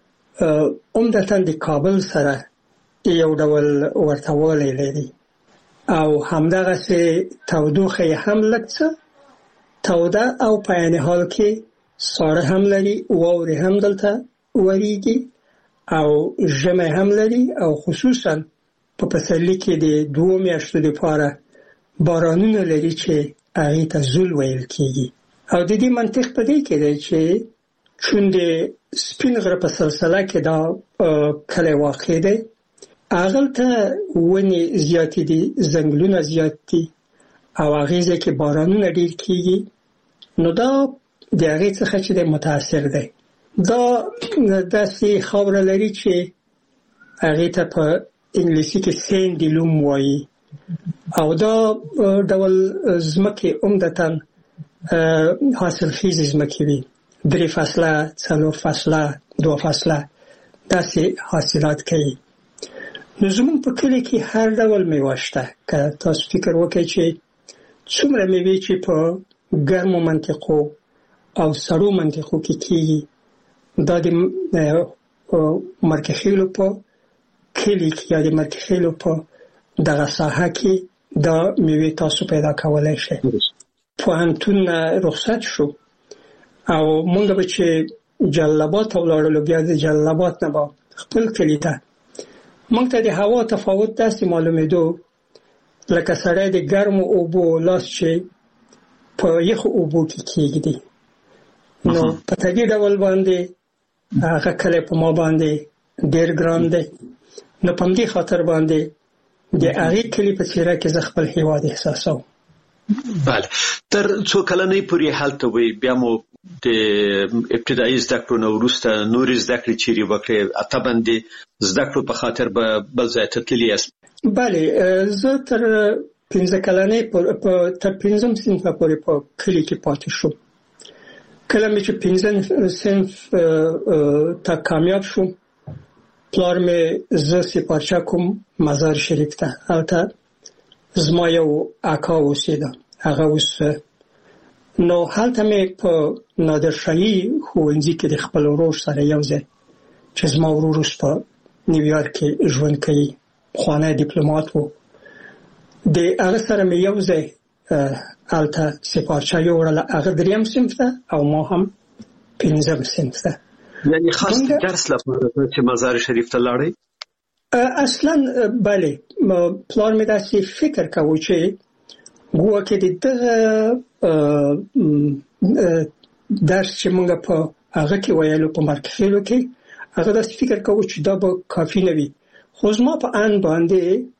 عمدتاً د کابل سره یو ډول ورتهوالی لري او همدغسې تودوخه یې هم لږ څه توده او په عین حال کې ساړه هم لري، واورې هم دلته وریږي او ژمی هم لري او خصوصاً په پسرلي کې د 2 میاشتو دپاره بارانونه لري چې هغې ته زول ویل کېږي. او د دې منطق په دې کې دی چې چون د سپین غره په سلسله کې دا کلی واقع دی، هغلته ونې زیاتې دي، ځنګلونه زیات دي او هغې ځای کې بارانونه ډېر کېږي، نو دا د هغې څخه چې دی متاثر دی. دا داسې خاوره لري چې هغې ته په انګلیسي کې سینډي لوم وایي او دا ډول ځمکې عمدتاً حاصلخیزې ځمکې وي، 3 فصله 4 فصله 2 فصله داسې حاصلات کوي. نو زموږ په کلي کې هر ډول میوه شته. که تاسو فکر وکړئ چې څومره میوې چې په ګرمو منطقو او سړو منطقو کې کېږي، دا د مرکخیلو په کلي کې یا د مرکخیلو په دغه ساحه کې دا میوې تاسو پیدا کولی شئ. پوهنتون رخصت شو او مونږ به چې جلال آباد ته ولاړلو، بیا د جلال آباد نه به خپل کلي ته، مونږ ته د هوا تفاوت داسې معلومېدو لکه سړی د ګرمو اوبو لاس چې په یخو اوبو کې کېږدي. نو په طبیعي ډول باندې هغه کله په ما باندې ډیر ګران دی. نو په دې خاطر باندې د هغه کلی په څیر کې ز خپل هیواد احساسوم. بله تر څو کلنې پورې حالت وي بیا مو د ابتدایي زده کړو نو وروسته نور زده کړې چیرې وکړې اته باندې زده کړو په خاطر به بل ځای ته تللی یاست؟ بله زه تر 15 کلنې تر 15 صنف پورې په کلی کې پاتې شوم. کله مې چې 15 صنف ته کامیاب شوم پلار مې زه سپارچه کوم مزار شریف ته. هلته زما یو اکا اوسېده هغه اوس نو هلته مې په نادرشاهي ښوونځي کې د خپل ورور سره یو ځای چې زما ورور اوس په نیویارک کې ژوند کوي پخوانی ډیپلومات و د هغه سره مې یو ځای هلته سپارچه یوړله هغه 3 صنف ته او ما هم 15 صنف ته. یعنی خاص درس لپاره چې مزار شریف ته لاړې؟ اصلا بله پلار مې داسې فکر کاوه چې ګویا کې دغه درس چې موږ په هغه کې ویلو په مرکزیلو کې هغه داسې فکر کاوه چې دا به کافي نه وي. خو زما په ان باندې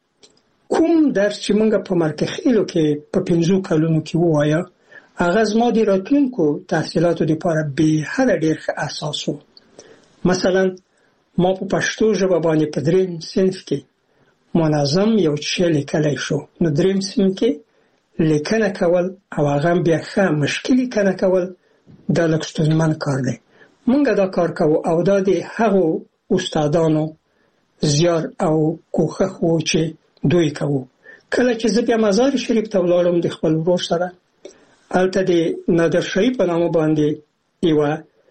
کوم درس چې موږ په مرکزیلو کې په 15 کلونو کې وایو هغه زما د راتلونکو تحصیلاتو لپاره به حد ډیر ښه اساس و. مثلا ما په پښتو ژبه باندې په 3 صنف کې منظم یو څه لیکلای شو. نو 3 صنف کې لیکنه کول او هغه بیا ښه مشکل لیکنه کول د لکستونمن کار دی. مونږ دا کار کوو او دا د هغو استادانو زیار او کوښښ و چې دوی کوو. کله چې زه بیا مزار شریف ته ولاړم د خپل ورور سره هلته د نادرشاهي په نامه باندې یوه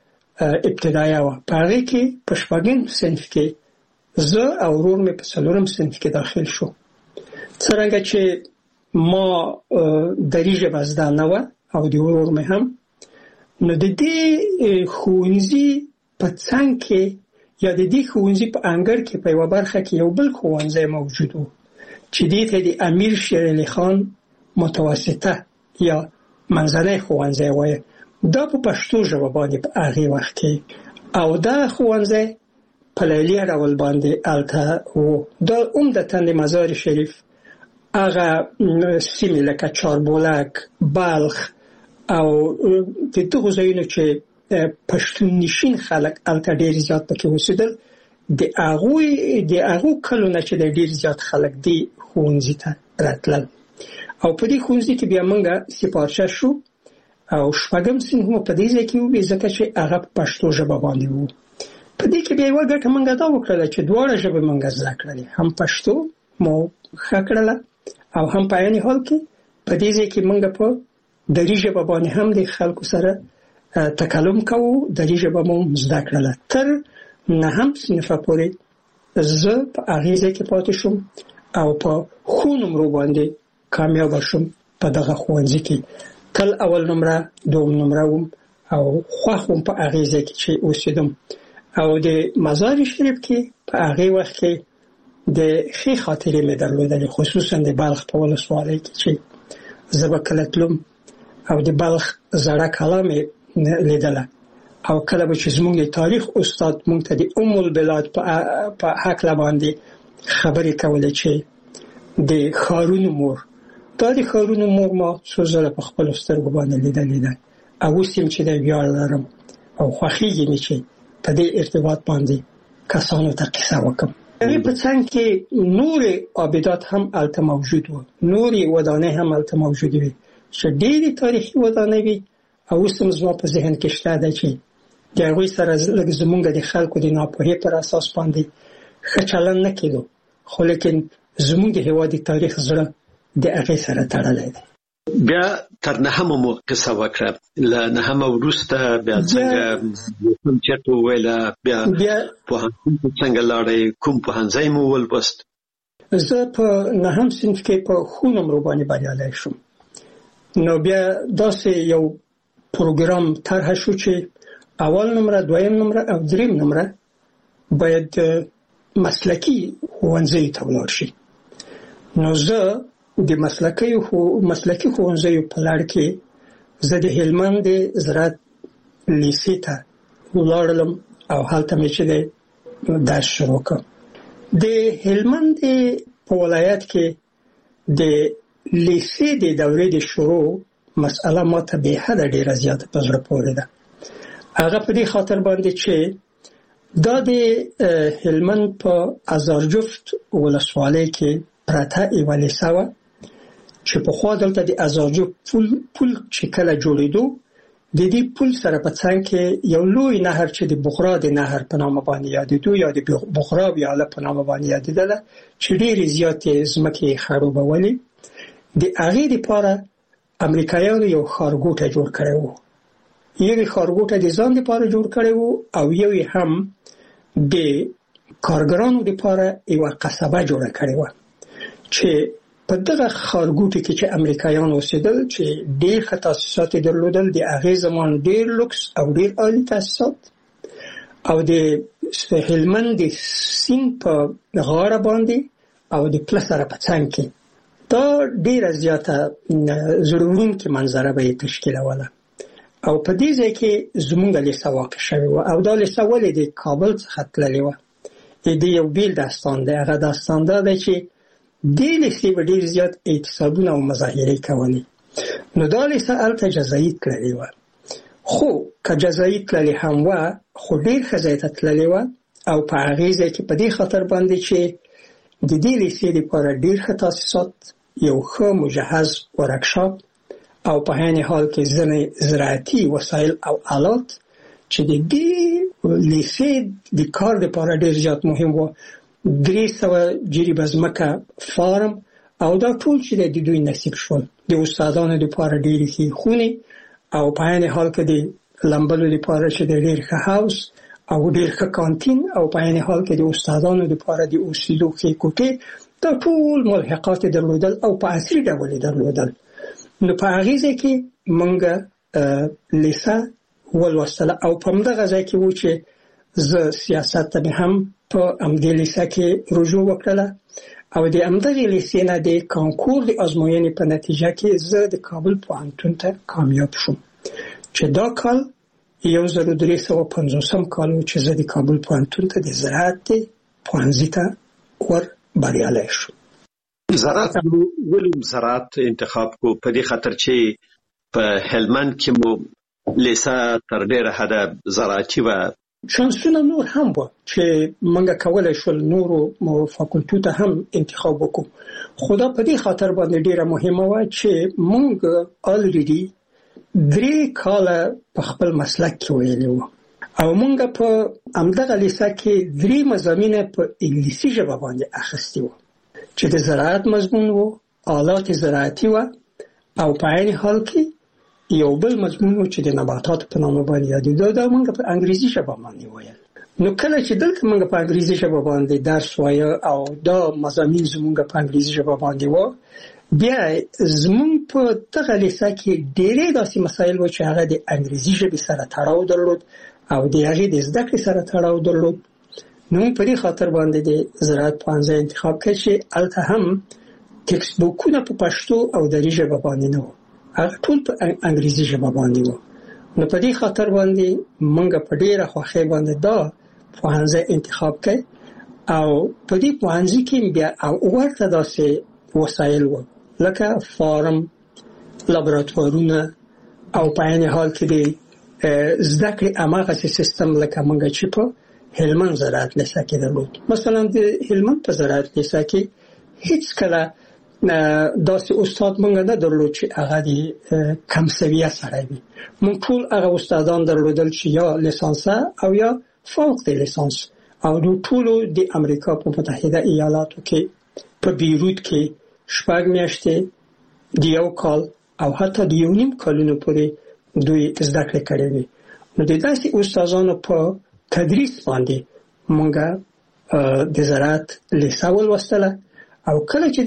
ابتدایه وه په هغې کې په 4 صنف کې زه او ورور مې په 4 صنف کې داخل شو. څرنګه چې ما دري ژبه زده نه وه او د ورور مې هم نو د دې ښوونځي په څنګ کې یا د دې ښوونځي په انګړ کې په یوه برخه کې یو بل ښوونځی موجود و چې دې ته د امیر شیر علي خان متوسطه یا منځنی ښوونځی وایي. دا په پښتو ژبه باندې په هغې وخت کې او دا ښوونځی په لیلیه ډول باندې هلته و. دا عمدتاً د مزار شریف هغه سیمې لکه چاربولک بلخ او د دغو ځایونو چې پښتون نشین خلک هلته ډېر زیات پکې اوسېدل د هغو کلو نه چې د ډېر زیات خلک دې ښوونځي ته راتلل او په دې ښوونځي کې بیا موږ سپارچه شو او 4 صنف مو په دې ځای کې وو ځکه چې هغه په پښتو ژبه باندې وو. په دې کې بیا یوه ګټه موږ دا وکړله چې دواړه ژبې موږ زده کړلې هم پښتو مو ښه کړله او هم په عین حال کې په دې ځای کې موږ په دري ژبه باندې هم د خلکو سره تکلم کوو. دري ژبه مو زده کړله تر 9 صنف پورې زه په هغې ځای کې پاتې شوم او په ښو نمرو باندې کامیاب شوم. په دغه ښوونځي کې تل اول نمره 2 نمره وم او خوښ وم په هغې ځای کې چې اوسېدم. او د مزار شریف کې په هغې وخت کې د ښې خاطرې مې درلودلې خصوصا د بلخ په ولسوالۍ کې چې زه به کله تلم او د بلخ زړه کلا مې لیدله او کله به چې زموږ د تاریخ استاد موږ ته د البلاد په هکله باندې خبرې کولې چې د ښارونو مور دا د ښارونو مور ما څو ځله په خپلو سترګو باندې لیدلې ده او اوس یم چې د ویاړ لرم او خوښېږي مې چې په دې ارتباط باندې کسانو ته قصه وکړم. هغې په څنګ کې نورې آبدات هم هلته موجود وو، نورې ودانۍ هم هلته موجودې وې چې ډېرې تاریخي ودانۍ وې او اوس هم زما په ذهن کې شته ده چې د هغوی سره لږ زموږ د خلکو د ناپوهۍ پر اساس باندې ښه چلند نه کېدو خو لیکن زموږ د هېواد د تاریخ زړه د هغې سره تړلی دی. بیا تر 9 مو قصه وکړه، له 9 وروسته بیا څنګه کوم چېرته وویله، بیا پوهنتون ته څنګه لاړئ، کوم پوهنځی مو ولوست؟ زه په 9 صنف کې په ښو نمرو باندې بریالی شوم. نو بیا داسې یو پروګرام طرحه شو چې اول نمره، دویم نمره او دریم نمره باید مسلکي ښوونځیو ته ولاړ شي. نو زه د مسلکي ښوونځیو په لړ کې زه د هلمند د زراعت لیسې ته ولاړلم او هلته مې چې درس شروع کړ. د هلمند په ولایت کې د لیسې د دورې د شروع مسأله ماته به حد ډیره زیاته په زړه پورې ده. هغه په دې خاطر باندې چې دا د هلمند په ازارجفت ولسوالۍ کې پرته یوه لیسه وه چې پخوا دلته د ازارجفت پل چې کله جوړېدو د دې پل سره په څنګ کې یو لوی نهر چې د بغرا د نهر په نامه باندې یادېدو یا د بغرا ویاله په نامه باندې یادېدله چې ډېرې زیاتې ځمکې یې خړوبولې. د هغې دپاره امریکایانو یو ښارګوټی جوړ کړی و. یو ښارګوټی د ځان دپاره جوړ کړی و او یو هم د کارګرانو دپاره یوه قصبه جوړه کړې وه چې په دغه ښارګوټي کې چې امریکایان اوسېدل چې ډېر ښه تاسیسات یې درلودل، د هغې زمان ډېر لوکس او ډېر عالي تاسیسات، او د هلمند د سیند په غاړه باندې او د پله سره په څنګ کې دا ډېره زیاته زړه وړونکې منظره به یې تشکیلوله. او په دې ځای کې زموږ لیسه واقع شوې وه او دا لیسه ولې د کابل څخه تللې وه. د یو بیل داستان دی. هغه داستان دا دی چې دې لیسې به ډېر زیات اعتصابونه او مظاهرې کولې. نو دا لیسه هلته جزایي تللې وه. خو که جزایي تللې هم وه خو ډېر ښه ځای ته تللې وه او په هغې ځای کې په دې خاطر باندې چې د دې لیسې لپاره ډېر ښه تاسیسات، یو ښه مجهز ورکشاپ او په عین حال کې ځینې زراعتي وسایل او آلات چې د دې لیسې د کار لپاره ډېر زیات مهم و. 300 جریبه ځمکه فارم او دا ټول چې د دوی نصیب شول. د استادانو لپاره ډېرې ښې خونې او په عین حال کې د لمبلو لپاره چې د ډېر ښه هاوس او ډېر ښه کانتین او په عین حال کې د استادانو لپاره د اوسېدو ښې کوټې، دا ټول ملحقات یې درلودل او په عصري ډول یې درلودل. نو په هغې ځای کې موږ لیسه ولوستله او په همدغه ځای کې و چې زه سیاست ته مې هم په همدې لیسه کې رجوع وکړله او د همدغې لیسې نه د کانکور د ازموینې په نتیجه کې زه د کابل پوهنتون ته کامیاب شوم چې دا کال 1350 کال و چې زه د کابل پوهنتون ته د زراعت پوهنځي ته ور بریالی شوم. زراعت ولې زراعت انتخاب کو؟ په دې خاطر چې په هلمند کې مو لیسه تر ډېره حده زراعتي وه. شانسونه نور هم وه چې موږ کولی شول نورو فاکولټو ته هم انتخاب وکړو، خو دا په دې خاطر باندې ډېره مهمه وه چې موږ الریډي 3 کاله په خپل مسلک کې ویلي وو او موږ په همدغه لیسه کې 3 مضامین په انګلیسي ژبه باندې اخیستي وو چې د زراعت مضمون وو، آلات زراعتي وه او په عین حال کې یو بل مضمون و چې د نباتاتو په نامه باندې یادېده، دا موږ په انګریزي ژبه باندې ویل. نو کله چې دلته موږ په انګریزي ژبه باندې درس وایه او دا مضامین زموږ په انګریزي ژبه باندې وه، بیا زموږ په دغه لیسه کې ډېرې داسې مسایل و چې هغه د انګریزي ژبې سره تړاو درلود او د هغې د زده کړې سره تړاو درلود. نو موږ په دې خاطر باندې د زراعت پوهنځی انتخاب کړ چې هلته هم ټکسټ بوکونه په پښتو او دري ژبه باندې نه وو، هغه ټول په انګریزي ژبه باندې وو. نو په دې خاطر باندې موږ په ډېره خوښۍ باندې دا پوهنځی انتخاب کړ او په دې پوهنځي کې بیا ورته داسې وسایل وو لکه فارم، لابراتوارونه او په عین حال کې د زده کړې هماغسې سیستم لکه موږ چې په هلمند زراعت لیسه کې درلود. مثلا د هلمند په زراعت لیسه کې هیڅ کله داسې استاد موږ نه درلود چې هغه د کم سویه سړی وي. موږ ټول هغه استادان درلودل چې یا لیسانسه او یا فوق د لیسانس او د ټولو د امریکا په متحده ایالاتو کې په بیروت کې 6 میاشتې د 1 کال او حتی د 1.5 کالونو پورې دوی زده کړې کړې وي. نو د داسې استادانو په تدریس باندې موږ د زراعت لیسه ولوستله او کله چې د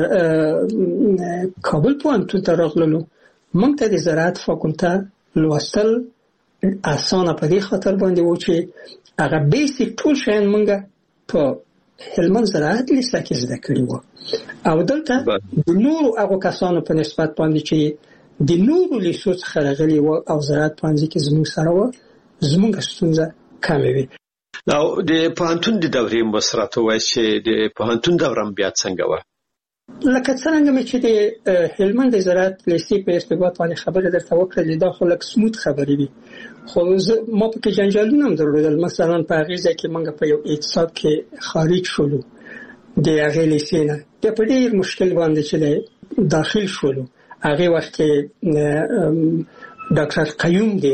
کابل پوهنتون ته راغللو موږ ته د زراعت فاکولته لوستل اسانه په دې خاطر باندې و چې هغه بیسیک ټول شیان موږ په هلمند زراعت لیسه کې زده کړي وو او دلته د نورو هغو کسانو په نسبت باندې چې د نورو لیسو څخه راغلي وو او زراعت پوهنځي کې زموږ سره وو، زموږ ستونزه کم وي. او د پوهنتون د دورې مسرات وایي چې د پوهنتون دورم بیا څنګه و؟ لکه څنګه مې چې د هلمند د زراعت لیسې په ارتباط باندې خبره درته وکړه، دا خو لکه سموت خبرې دي، خو ما پکې جنجالونه هم درلودل. مثلا په هغې ځای کې موږ په یو اعتصاب کې خارج شولو د هغې لیسې نه، بیا په ډېر مشکل باندې چې داخل شولو. هغې وخت کې ډاکټر قیوم د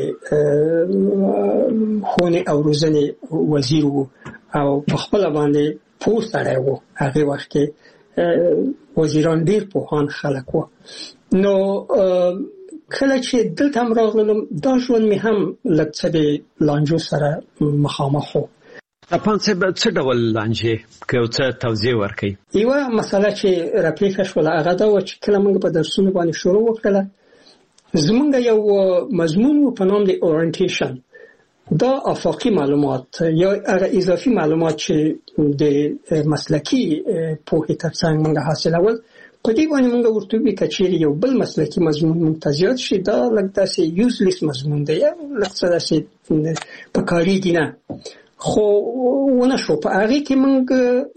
ښوونې او روزنې وزیر و او په خپله باندې پوه سړی و. هغې وخت کې وزیران ډېر پوهان خلک و. نو کله چې دلته هم راغلم دا ژوند مې هم لږ څه د لانجو سره مخامخ و. تپان صاحب څه ډول لانجې که یو څه توضیح ورکړئ؟ یوه مسله چې راپېښه شوله هغه دا وه چې کله موږ په درسونو باندې شروع وکړله، زمونږ یو مضمون و په نام د اورینټیشن. دا افاقي معلومات یا هغه اضافي معلومات چې د مسلکي پوهې ترڅنګ موږ حاصلول، په دې باندې موږ ورته وی کچېرې یو بل مسلکي مضمون موږ ته زیات شي، دا لږ داسې یوزلیس مضمون دی یا لږ څه داسې په کارېږي نه. خو ونه شو. په هغې کې موږ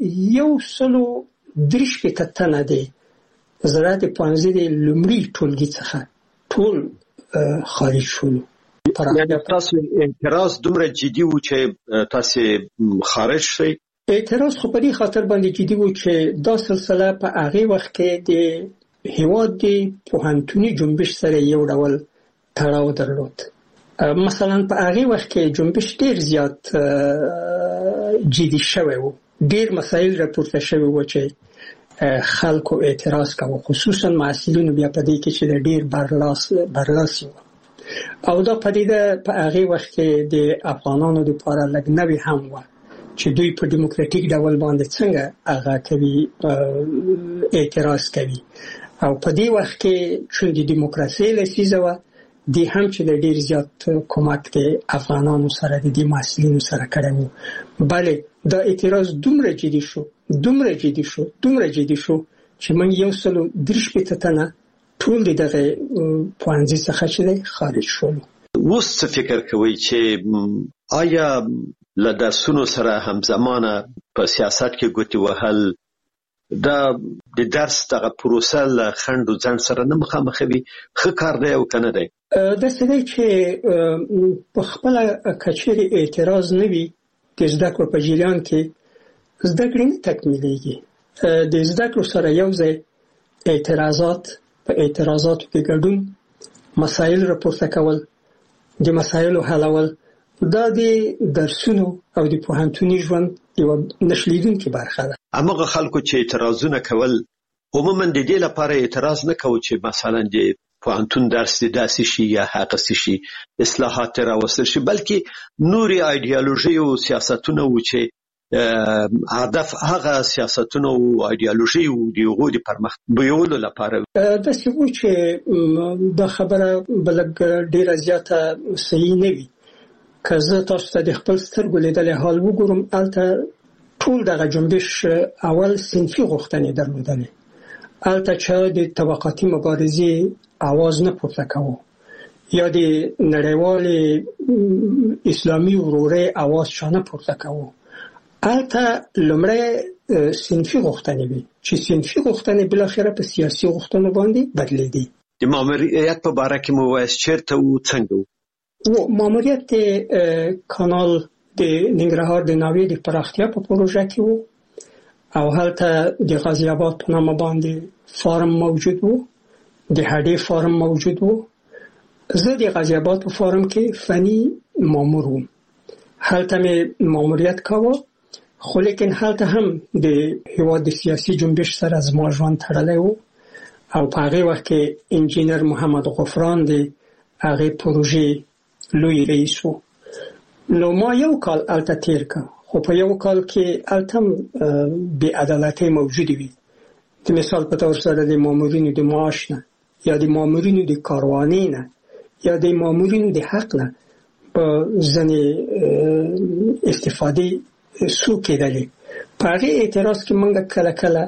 130 تنه د زراعت پوهنځي د لومړي ټولګي څخه ټول خارج شولو. تاسو اعتراض دومره جدي و چې تاسو خارج شئ؟ اعتراض خو په دې خاطر باندې جدي و چې دا سلسله په هغې وخت کې د هېواد د پوهنتوني جنبش سره یو ډول تړاو درلود. مثلا په هغې وخت کې جنبش ډېر زیات جدي شوی و، ډېر مسایل راپورته شوي و چې خلکو اعتراض کاوه، خصوصا محصلینو بیا په دې کې چې ډېر برلاسي و. او دا پدیده په هغې وخت کې د افغانانو لپاره لږ نوې هم وه چې دوی په دیموکراتیک ډول باندې څنګه هغه کوي، اعتراض کوي. او په دې وخت کې چې د دیموکراسۍ لسیزه وه، دې هم چې د ډېر زیات کومک د افغانانو سره د دې محصلینو سره کړی و. بلې دا اعتراض دومره جدي شو چې موږ 130 تنه ټول دغه پوهنځي څخه چې خارج شولو. اوس څه فکر کوئ چې آیا له درسونو سره همزمانه په سیاست کې ګوتې وهل دا د درس دغه پروسه له خنډ او ځنډ سره نه مخامخوي؟ ښه کار دی او که نه دی؟ داسې دی چې په خپله کچېرې اعتراض نه وي د زده کړو په جریان کې زده کړې نه تکمیلېږي. د زده کړو سره یو ځای په اعتراضاتو کې ګډون، مسایل راپورته کول، د مسایلو حلول، دا د درسونو او د پوهنتوني ژوند یوه نشلیدونکې برخه ده. هماغه خلکو چې اعتراضونه کول عموما د دې لپاره اعتراض نه کوي چې مثلا د پوهنتون درس داسې شي یا هغسې شي، اصلاحات راوستل شي، بلکې نورې ایډیالوژي او سیاستونه و چې هدف هغه سیاستونه او ایډیالوژي او د هغو د پرمخ بیولو لپاره. داسې و چې دا خبره بلګ ډېره زیاته صحیح نه وي. که زه تاسو ته د خپل سترګو لیدلی حال وګورم، هلته ټول دغه جنبش اول صنفي غوښتنې درلودلې. هلته چا د طبقاتي مبارزې اواز نه پورته کوو یا د نړیوالې اسلامي ورورۍ اواز چا نه پورته کوو. هلته لومړی صنفي غوښتنې وي چې صنفي غوښتنې بالاخره په سیاسي غوښتنو باندې بدلېدې. د ماموریت په باره کې مو وایاست چېرته و څنګه و؟ ماموریت د کانال د ننګرهار د ناوې د پراختیا په پروژه کې و او هلته د غازي آباد په نامه باندې فارم موجود و، د هډې فارم موجود و. زه د غازي آباد په فارم کې فني مامور وم. هلته مې ماموریت کاوه، خو لیکن هلته هم د هېواد د سیاسي جنبش سره زما ژوند تړلی و او په هغې وخت کې انجینر محمد غفران د هغې پروژې لوی رئیس و. نو ما یو کال هلته تیر که، خو په یو کال کې هلته هم بې عدالتۍ موجودې وي. د مثال په طور سره د مامورینو د معاش نه یا د مامورینو د کاروانۍ نه یا د مامورینو د حق نه په ځینې استفادې سو کېدلې. په هغې اعتراض کې موږ کله کله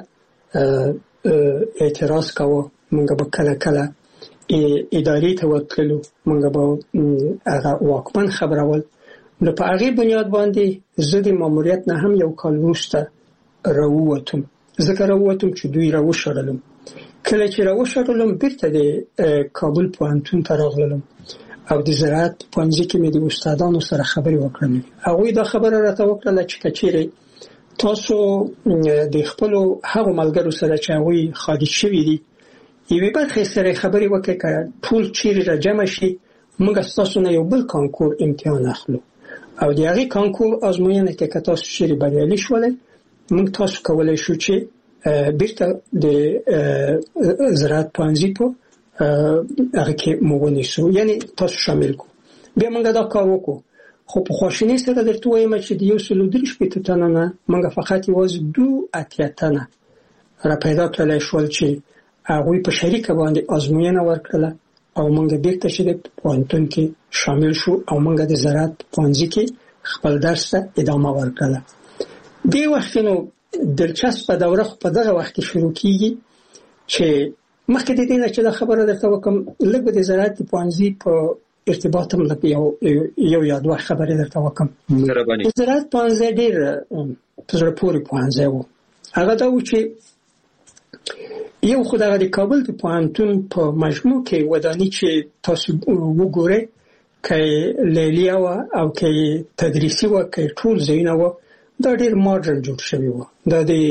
اعتراض کوو، موږ به کله کله ادارې ته ورتللو، موږ به هغه واکمن خبرول، نو په هغه بنیاد باندې زه د ماموریت نه هم یو کال وروسته راووتم. ځکه راووتم چې دوی راوشړلم. کله چې راوشړلم بیرته د کابل پوهنتون ته راغلم او د زراعت پوهنځي کې مې د استادانو سره خبرې وکړم. هغوی دا خبره راته وکړله چې کچېرې تاسو د خپلو هغو ملګرو سره چې هغوی خارج شوي دي یوې برخې سره خبرې وکړئ که ټول چیرې را جمع شي موږ ستاسو نه یو بل کانکور امتحان اخلو او د هغې کانکور ازموینه کې که تاسو چیرې بریالي شولئ موږ تاسو کولی شو چې بیرته د زراعت پوهنځي په هغه کې موږ ونیسو، یعنی تاسو شامل کو. بیا موږ دا کار وکړو. خو په خواشینۍ سره درته وایم چې د 130 تنه نه موږ فقط یوازې 2 تنه را پیدا کړلی شول چې هغوی په شریکه باندې ازموینه ورکړله او موږ بیرته چې د پوهنتون کې شامل شو او موږ د زراعت پوهنځي کې خپل درس ته ادامه ورکړله. دې وخت نو دلچسپه دوره خو په دغه وخت کې شروع کیږي چې مخکې د دې نه چې دا خبره درته وکړم لږ د زراعت پوهنځي په ارتباط هم لږ یو یا دوه خبرې درته وکړم. د زراعت پوهنځی ډېر په زړه پورې پوهنځی و. هغه دا و چې یو خو دغه د کابل د پوهنتون په مجموع کې وداني چې تاسو وګورئ که لیلیه وه او که تدریسي وه که ټول ځایونه وه دا ډېر ماډرن جوړ شوي وه. دا د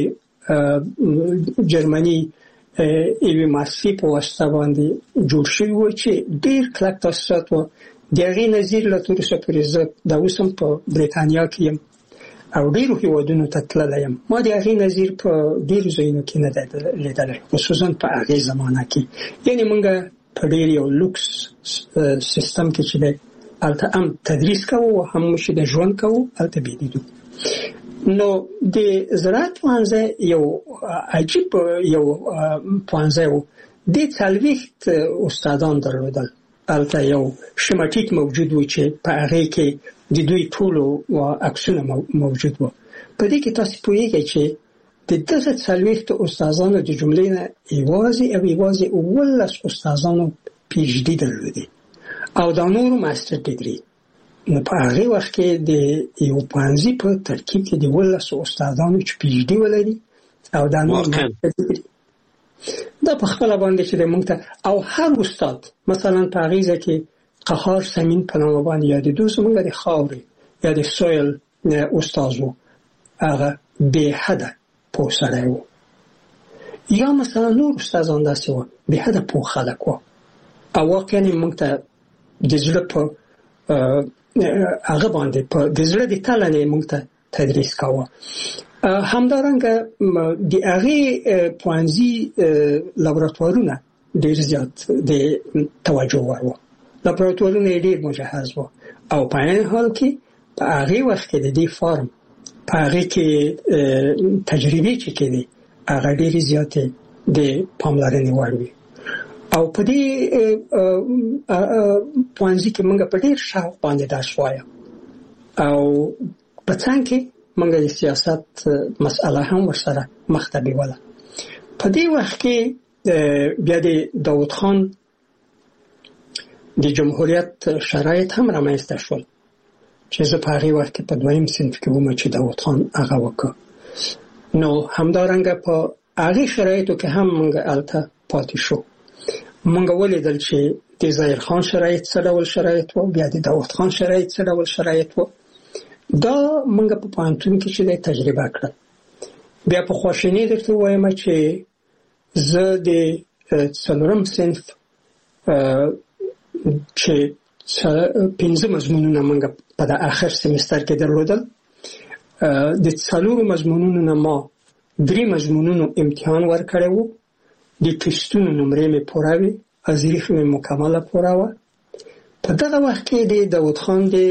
جرمني یوې مؤسسې په واسطه باندې جوړ شوي وو چې ډېر کلک تاسیسات وو. د هغې نظیر له تر اوسه پورې زه دا اوس هم په بریتانیا کې یم او ډېرو هېوادونو ته تللی یم. ما د هغې نظیر په ډېرو ځایونو کې نه دی لیدلی، خصوصا په هغې زمانه کې. یعنې موږ په ډېر یو لوکس سیستم کې چې دی هلته هم تدریس کوو هم چې د ژوند کوو هلته بېدیدو. نو د زراعت پوهنځی یو عجیب یو پوهنځی و. دې 40 استادان درلودل. هلته یو شمټیک موجود و چې په هغې کې د دوی ټولو عکسونه موجود و. په دې کې تاسو پوهېږئ چې د دغه 40 استادانو د جملې نه یوازې او یوازې 11 استادانو پی ایچ ډي درلودې او دا نورو ماستر ډیګري. نو په هغې وخت کې د یو پوهنځي په ترکیب کې د 11 استادانو چې پی ایچ ډي ولري او دا نور ماستر ډیګري دا په خپله باندې چې د موږ ته او هر استاد مثلا په هغې ځای کې قهار سمین په نامه باندې یادېدو زموږ د خاورې یا د سویل استاد و. هغه بې حده پوه سړی و. یا مثلا نور استادان داسې وه بې حده پوه خلک وه او واقعا موږ ته د زړه په هغه باندې په د زړه د تله نه موږ ته تدریس کاوه. همدارنګه د هغې پوهنځي لابراتوارونه ډېر زیات د توجه وړ وو. لابراتوارونه یې ډېر مجهز وو او په عین حال کې په هغې وخت کې د دې فارم په هغې کې تجربې چې کېدې هغه ډېرې زیاتې د پاملرنې وړ وي. او په دې پوهنځي کې موږ په ډېر شوق باندې درس وایو او په څنګ کې موږ د سیاست مسأله هم ورسره مخ ته بیوله. په دې وخت کې بیا د داود خان د جمهوریت شرایط هم رامنځته شول چې زه په هغې وخت کې په 2م صنف کې وم چې داود خان هغه وکړ. نو همدارنګه په هغې شرایطو کې هم موږ هلته پاتې شو. موږ ولیدل چې د ظاهر خان شرایط څه ډول شرایط وو، بیا د داود خان شرایط څه ډول شرایط وو. دا موږ په پوهنتون کې چې تجربه کړل. بیا په خواشینۍ درته وایم چې زه د 4م صنف چې 5 مضمونونه موږ په د آخر سمستر کې درلودل، د 4 مضمونونو نه ما 3 مضمونونو امتحان ورکړی وو. د ټسټونو نمرې مې پوره وې، ازریخ مې مکمله پوره وه. په دغه وخت کې د داود خان د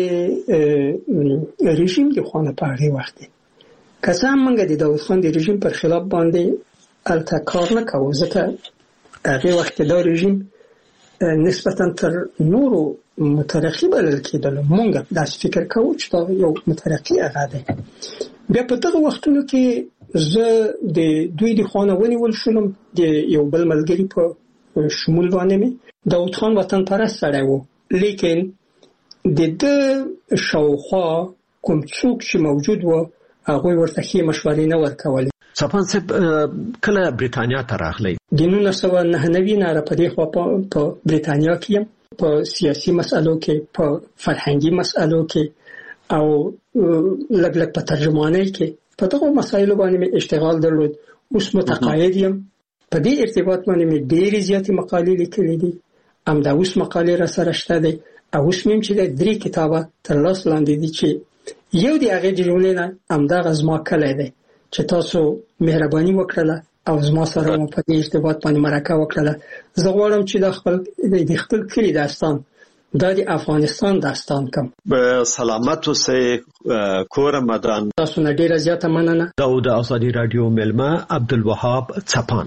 رژیم د خوا نه په هغې وخت کې که څه هم موږ د داود خان د رژیم پر خلاف باندې هلته کار نه کوو، ځکه هغې وخت کې دا رژیم نسبتا تر نورو مترقي بلل کېدلو. موږ داسې فکر کوو چې دا یو مترقي هغه دی. بیا په دغه وختونو کې زه د دوی د خوا نه ونیول شولم. د یو بل ملګري په شمول باندې مې داود خان وطن پرست سړی و، لیکن د شاوخوا کوم څوک چې موجود و هغه ورته هیڅ مشورې نه ورکولې. صفان صاحب کله بریتانیا ته راغلی؟ د 1999 نه په دې خوا په بریتانیا کې په سیاسي مسالو کې په فرهنګي مسالو کې او لګ په ترجمانۍ کې په دغه مسایلو باندې اشتغال درلود. اوس متقاعد یم. په دې ارتباط باندې مې ډېرې زیاتې مقالې لیکلې دي. همدا اوس مقالې را سره شته دي او اوس مې چې 3 کتابه تر لاس لاندې دي چې یو دی هغه د جملې نه همدغه زما کلی دی چې تاسو مهرباني وکړله او زما سره مو په دې ارتباط باندې مرکه وکړله. زه غواړم چې د خپل کلی داستان دا د افغانستان داستان کوم. به سلامت اوسئ کور مدان. تاسو نه ډیره زیاته مننه. دا د آزادي رادیو ملما عبدالوهاب څپان.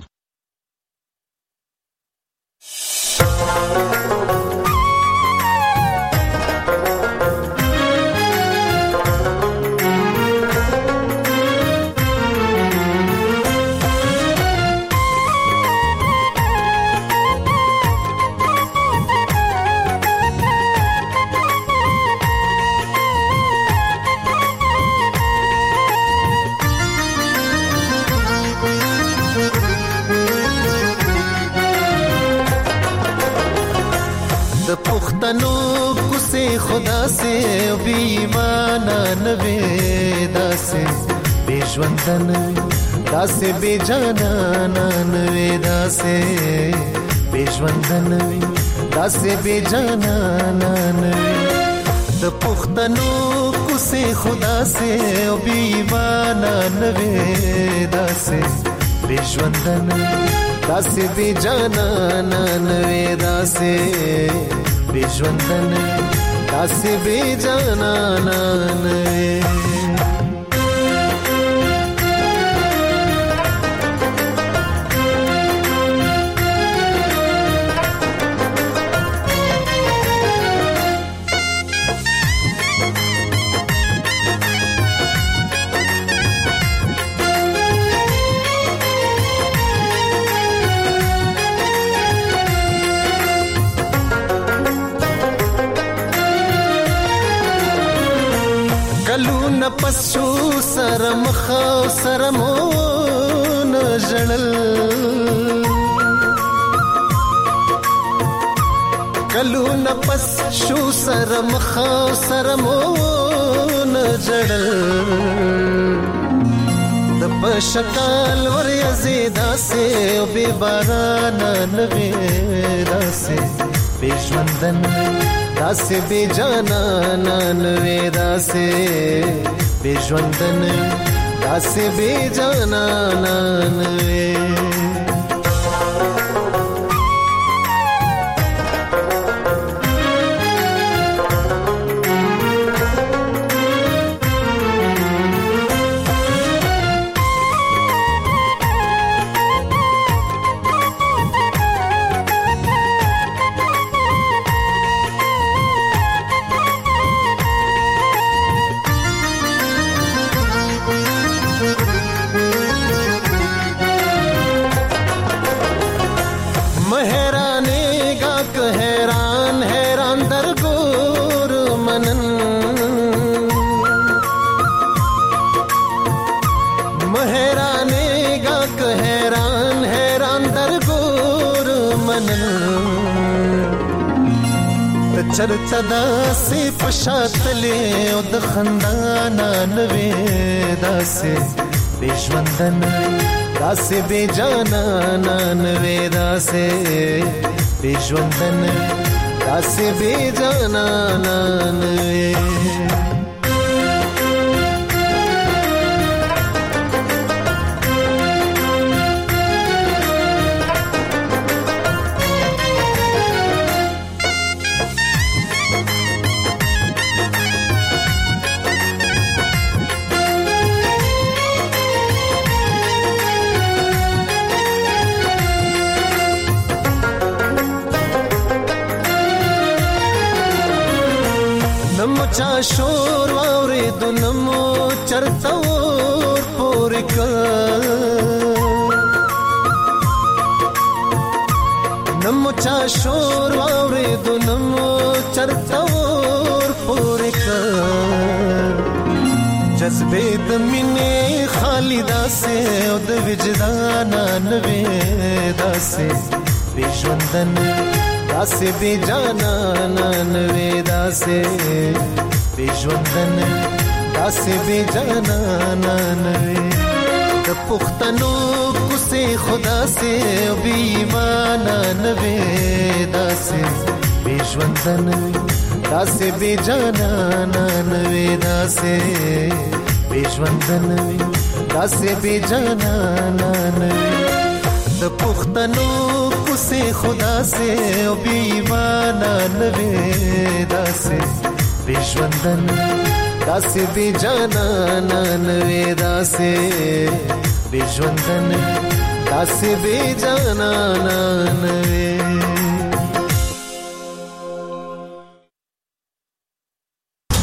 پښتنو کوسه خدا سے بی ایمان نوې داسې بے ژوندن داسې بے جانان نوې داسې بے ژوندن داسې بے جانان نوې د پښتنو کوسه خدا سے بی ایمان نوې داسې بے ژوندن داسې بے جانان نوې داسې بے ژوندن داسې بے جانان پس شو سر مخا سر مون جړل کلو نفس شو سر مخا سر مون جړل د بشکال ور یزیدا سے او به باران نوې داسې بے ژوندن داسې بے جانان نوې داسې بے ژوندن داسې بے جانان نوې چرته داسې پشاتلې او د خندانا نوې داسې بے ژوندن داسې بے جانان نوې داسې بے ژوندن داسې بے جانان نوې چا شور واورې دنمو چرته ور پورې کړ نمو چا شور واورې دنمو چرته ور جذبې د مینې خالي داسې او د وجدان نوې داسې بې ژوندن داسې بې جانان نوې داسې بې ژوندن داسې بې جانان نوې د پښتنو کوسه خدا سے بې ایمان نوې داسې بې ژوندن داسې بې جانان نوې داسې بې ژوندن داسې بې جانان نوې د پښتنو کوسه خدا سے بې ایمان نوې داسې بې ژوندن داسې بې جانان نوې داسې بې ژوندن داسې بې جانان نوې